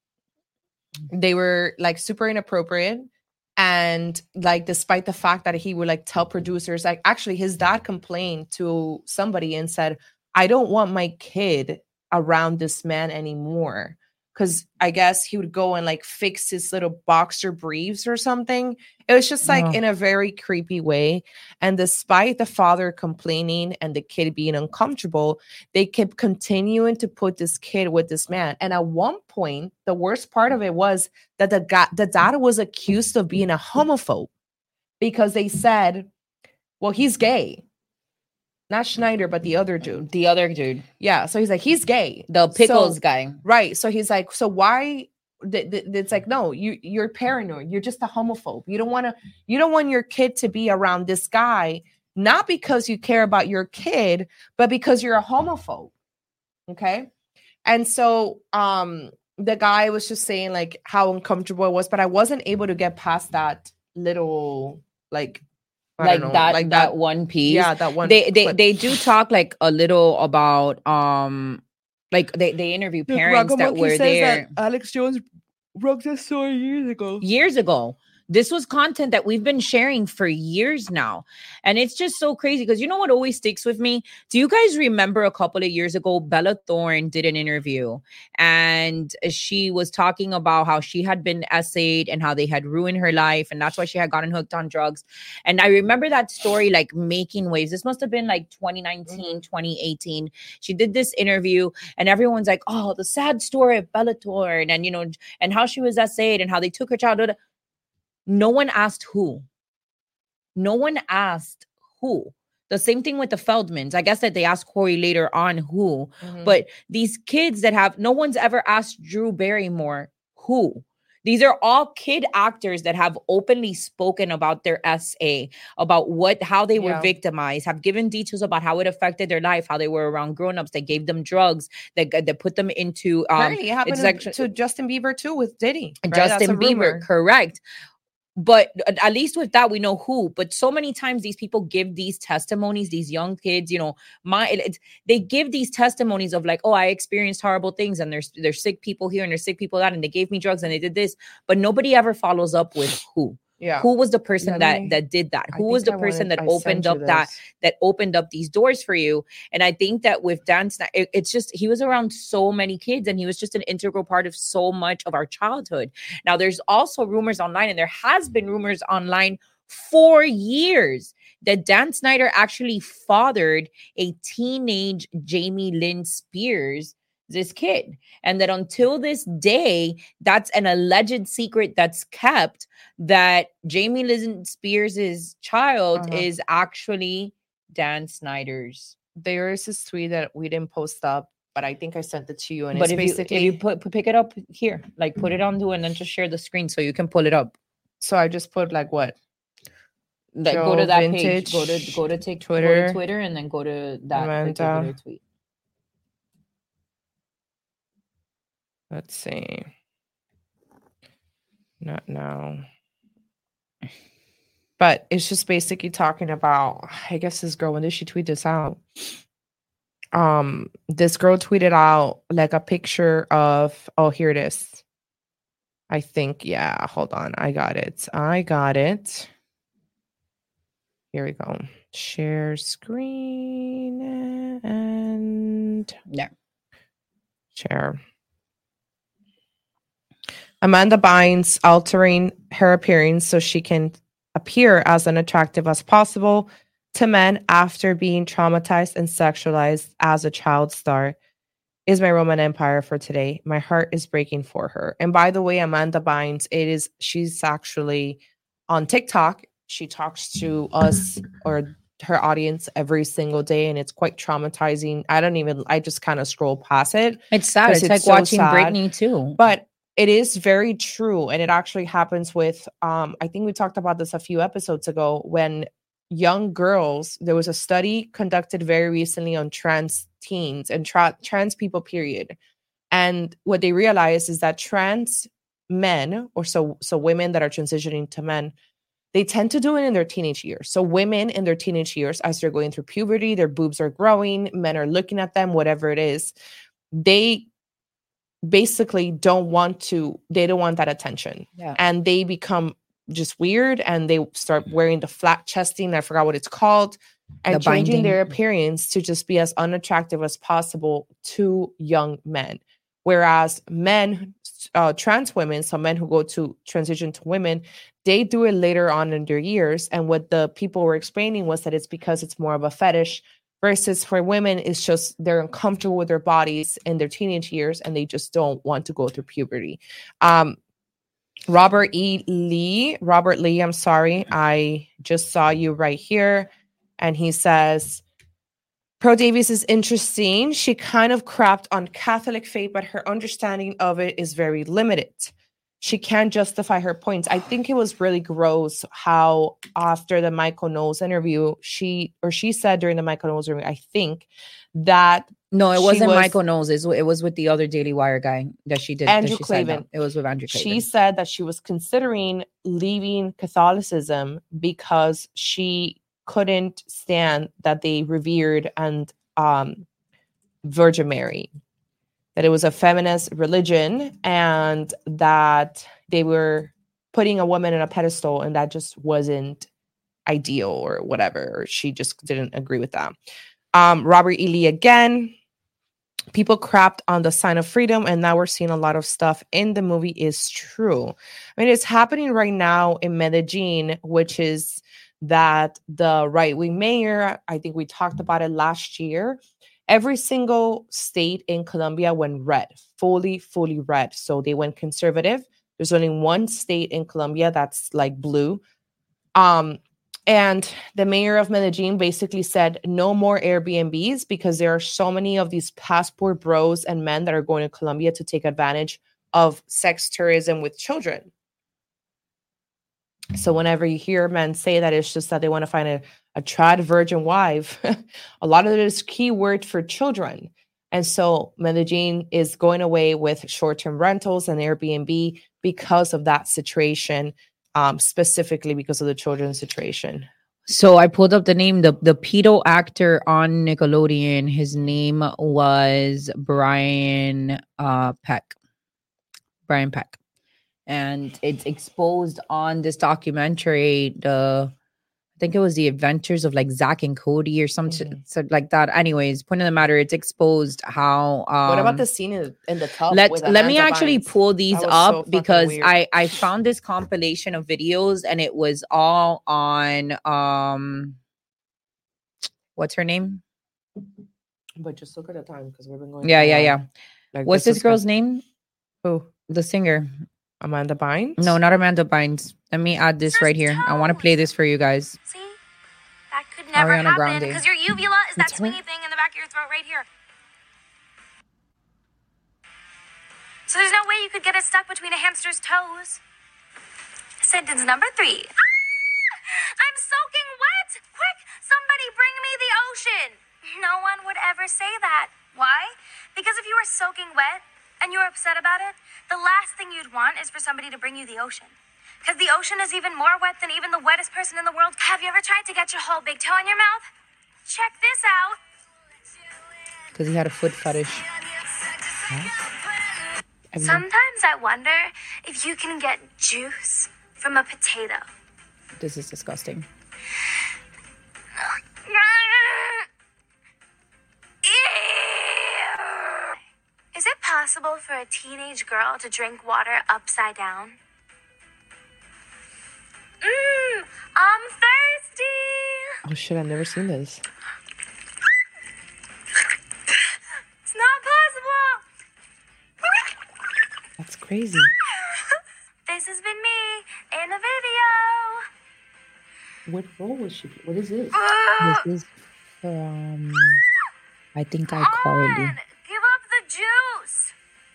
they were like super inappropriate. And like, despite the fact that he would like tell producers, like actually his dad complained to somebody and said, I don't want my kid around this man anymore. Because I guess he would go and like fix his little boxer briefs or something. It was just like oh. in a very creepy way. And despite the father complaining and the kid being uncomfortable, they kept continuing to put this kid with this man. And at one point, the worst part of it was that the guy, the dad was accused of being a homophobe, because they said, well, he's gay. Not Schneider, but the other dude. The other dude. Yeah. So he's like, he's gay. The pickles so, guy. Right. So he's like, so why? Th- th- it's like, no, you, you're paranoid. You're just a homophobe. You don't want to, you don't want your kid to be around this guy, not because you care about your kid, but because you're a homophobe. Okay. And so um, the guy was just saying like how uncomfortable it was, but I wasn't able to get past that little like, like know, that like that, that one piece. Yeah, that one. They they, they do talk like a little about um like they, they interview parents that were there. That Alex Jones broke this story years ago. Years ago. This was content that we've been sharing for years now. And it's just so crazy because you know what always sticks with me? Do you guys remember a couple of years ago, Bella Thorne did an interview and she was talking about how she had been essayed and how they had ruined her life. And that's why she had gotten hooked on drugs. And I remember that story like making waves. This must have been like twenty nineteen, twenty eighteen. She did this interview and everyone's like, oh, the sad story of Bella Thorne and, you know, and how she was essayed and how they took her childhood. No one asked who. No one asked who. The same thing with the Feldmans. I guess that they asked Corey later on who. Mm-hmm. But these kids that have, no one's ever asked Drew Barrymore who. These are all kid actors that have openly spoken about their S A, about what, how they were yeah. victimized, have given details about how it affected their life, how they were around grown-ups that gave them drugs, that, that put them into... Um, it happened to, like, to Justin Bieber too with Diddy. Right? Justin Bieber, correct. But at least with that, we know who. But so many times these people give these testimonies, these young kids, you know, my it, they give these testimonies of like, oh, I experienced horrible things and there's there's sick people here and there's sick people that, and they gave me drugs and they did this. But nobody ever follows up with who. Yeah. Who was the person yeah, that that did that? Who was the person wanted, that opened up that that opened up these doors for you? And I think that with Dan Snyder, it, it's just he was around so many kids and he was just an integral part of so much of our childhood. Now there's also rumors online, and there has been rumors online for years that Dan Snyder actually fathered a teenage Jamie Lynn Spears, this kid, and that until this day, that's an alleged secret that's kept, that Jamie Lynn Spears' child uh-huh. is actually Dan Snyder's. There is this tweet that we didn't post up, but I think I sent it to you. And but it's if basically you, if you put, put pick it up here, like put it onto and then just share the screen so you can pull it up. So I just put like what? Like go to that vintage, page. Go to go to take Twitter, go to Twitter, and then go to that particular tweet. Let's see. Not now. But it's just basically talking about, I guess this girl, when did she tweet this out? Um, this girl tweeted out like a picture of, oh, here it is. I think, yeah, hold on. I got it. I got it. Here we go. Share screen and yeah. Share. Amanda Bynes altering her appearance so she can appear as unattractive as possible to men after being traumatized and sexualized as a child star is my Roman Empire for today. My heart is breaking for her. And by the way, Amanda Bynes, it is she's actually on TikTok. She talks to us or her audience every single day, and it's quite traumatizing. I don't even, I just kind of scroll past it. It's sad. It's, it's like so watching sad. Britney too. But it is very true. And it actually happens with, um, I think we talked about this a few episodes ago, when young girls, there was a study conducted very recently on trans teens and tra- trans people, period. And what they realized is that trans men, or so, so women that are transitioning to men, they tend to do it in their teenage years. So women in their teenage years, as they're going through puberty, their boobs are growing, men are looking at them, whatever it is, they basically don't want to, they don't want that attention. Yeah. And they become just weird and they start wearing the flat chesting, I forgot what it's called, and the changing binding. their appearance to just be as unattractive as possible to young men. Whereas men, uh, trans women, so men who go to transition to women, they do it later on in their years. And what the people were explaining was that it's because it's more of a fetish, versus for women, it's just they're uncomfortable with their bodies in their teenage years and they just don't want to go through puberty. Um, Robert E. Lee, Robert Lee, I'm sorry. I just saw you right here. And he says, Pro Davies is interesting. She kind of crapped on Catholic faith, but her understanding of it is very limited. She can't justify her points. I think it was really gross how after the Michael Knowles interview, she or she said during the Michael Knowles interview, I think that no, it wasn't was, Michael Knowles. It was with the other Daily Wire guy that she did. Andrew she Clavin. It was with Andrew Clavin. She said that she was considering leaving Catholicism because she couldn't stand that they revered and um, Virgin Mary. that it was a feminist religion and that they were putting a woman in a pedestal, and that just wasn't ideal or whatever. Or she just didn't agree with that. Um, Robert E. Lee again. People crapped on the sign of freedom, and now we're seeing a lot of stuff in the movie is true. I mean, it's happening right now in Medellin, which is that the right-wing mayor, I think we talked about it last year, every single state in Colombia went red, fully, fully red. So they went conservative. There's only one state in Colombia that's like blue. Um, And the mayor of Medellin basically said no more Airbnbs because there are so many of these passport bros and men that are going to Colombia to take advantage of sex tourism with children. So whenever you hear men say that, it's just that they want to find a, a trad virgin wife. A lot of it is keyword for children. And so Medellin is going away with short-term rentals and Airbnb because of that situation. Um, specifically because of the children's situation. So I pulled up the name, the, the pedo actor on Nickelodeon. His name was Brian uh, Peck. Brian Peck. And it's exposed on this documentary, the I think it was the adventures of like Zach and Cody or something mm-hmm. so like that. Anyways, point of the matter, it's exposed how. Um, what about the scene in, in the tub? Let Let me actually Bynes? pull these up so because weird. I I found this compilation of videos and it was all on um. What's her name? But just look at the time because we've been going. Yeah, yeah, yeah. Like, What's this, this girl's good. name? Who? The singer. Amanda Bynes? No, not Amanda Bynes. Let me add this right here. I want to play this for you guys. See? That could never Ariana happen Grande. because your uvula is that It's swingy her? thing in the back of your throat right here. So there's no way you could get it stuck between a hamster's toes. Sentence number three. Ah! I'm soaking wet! Quick, somebody bring me the ocean! No one would ever say that. Why? Because if you were soaking wet and you were upset about it, the last thing you'd want is for somebody to bring you the ocean. Because the ocean is even more wet than even the wettest person in the world. Have you ever tried to get your whole big toe in your mouth? Check this out. Because he had a foot fetish. Sometimes I wonder if you can get juice from a potato. This is disgusting. Is it possible for a teenage girl to drink water upside down? Mmm, I'm thirsty. Oh shit, I've never seen this. It's not possible. That's crazy. This has been me in a video. What role was she? What is this? This is from, I think, iCarly. On, give up the juice.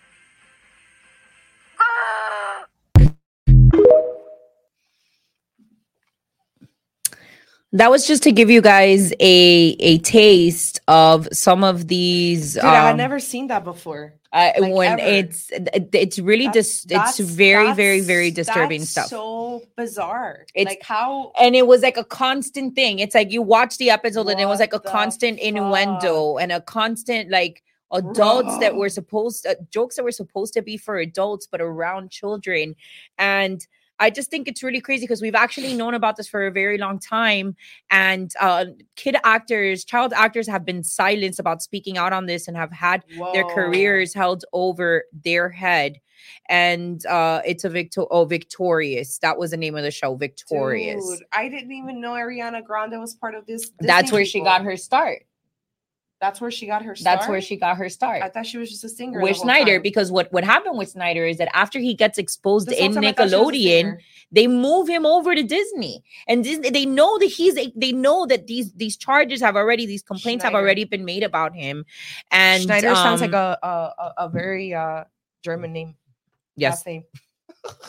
That was just to give you guys a a taste of some of these. Dude, um, I had never seen that before. Uh, Like, when ever. it's it's really That's- dis- it's that's- very very that's- very disturbing that's stuff. So bizarre. It's- like how And it was like a constant thing. It's like you watch the episode and it was What like a the constant innuendo and a constant like adults that were supposed uh, jokes that were supposed to be for adults but around children. And I just think it's really crazy because we've actually known about this for a very long time. And uh, kid actors, child actors have been silenced about speaking out on this and have had their Whoa. careers held over their head. And uh, it's a Victor oh, Victorious. That was the name of the show, Victorious. Dude, I didn't even know Ariana Grande was part of this. That's Disney where she people. got her start. That's where she got her start. That's where she got her start. I thought she was just a singer. With the whole Snyder, time. because what, what happened with Snyder is that after he gets exposed This whole in time I thought she was a Nickelodeon, singer. they move him over to Disney. And Disney, they know that he's a, they know that these these charges have already, these complaints have Schneider. already been made about him. And Schneider sounds um, like a a, a, a very uh, German name. yes. Last name.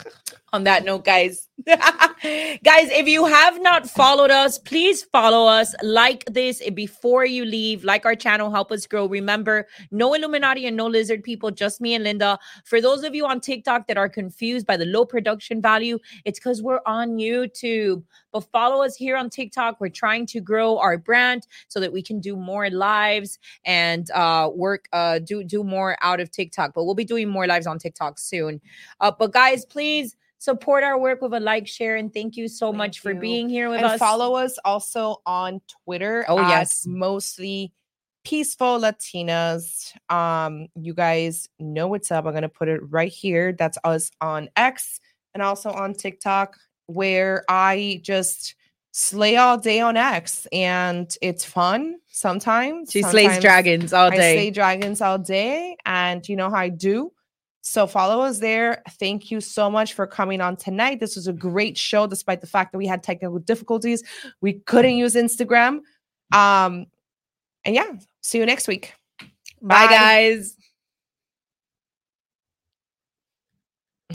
On that note, guys, guys, if you have not followed us, please follow us. Like this before you leave. Like our channel, help us grow. Remember, no Illuminati and no lizard people, just me and Linda. For those of you on TikTok that are confused by the low production value, it's because we're on YouTube. But follow us here on TikTok. We're trying to grow our brand so that we can do more lives and uh, work, uh, do do more out of TikTok. But we'll be doing more lives on TikTok soon. Uh, but guys, please support our work with a like, share, and thank you so Thank much for you. being here with and us. Follow us also on Twitter. Oh, at yes. Mostly Peaceful Latinas. Um, you guys know what's up. I'm gonna put it right here. That's us on X and also on TikTok, where I just slay all day on X, and it's fun sometimes. She sometimes slays dragons all I day. slay dragons all day, and you know how I do. So follow us there. Thank you so much for coming on tonight. This was a great show, despite the fact that we had technical difficulties. We couldn't use Instagram. Um, and yeah, see you next week. Bye, Bye. guys.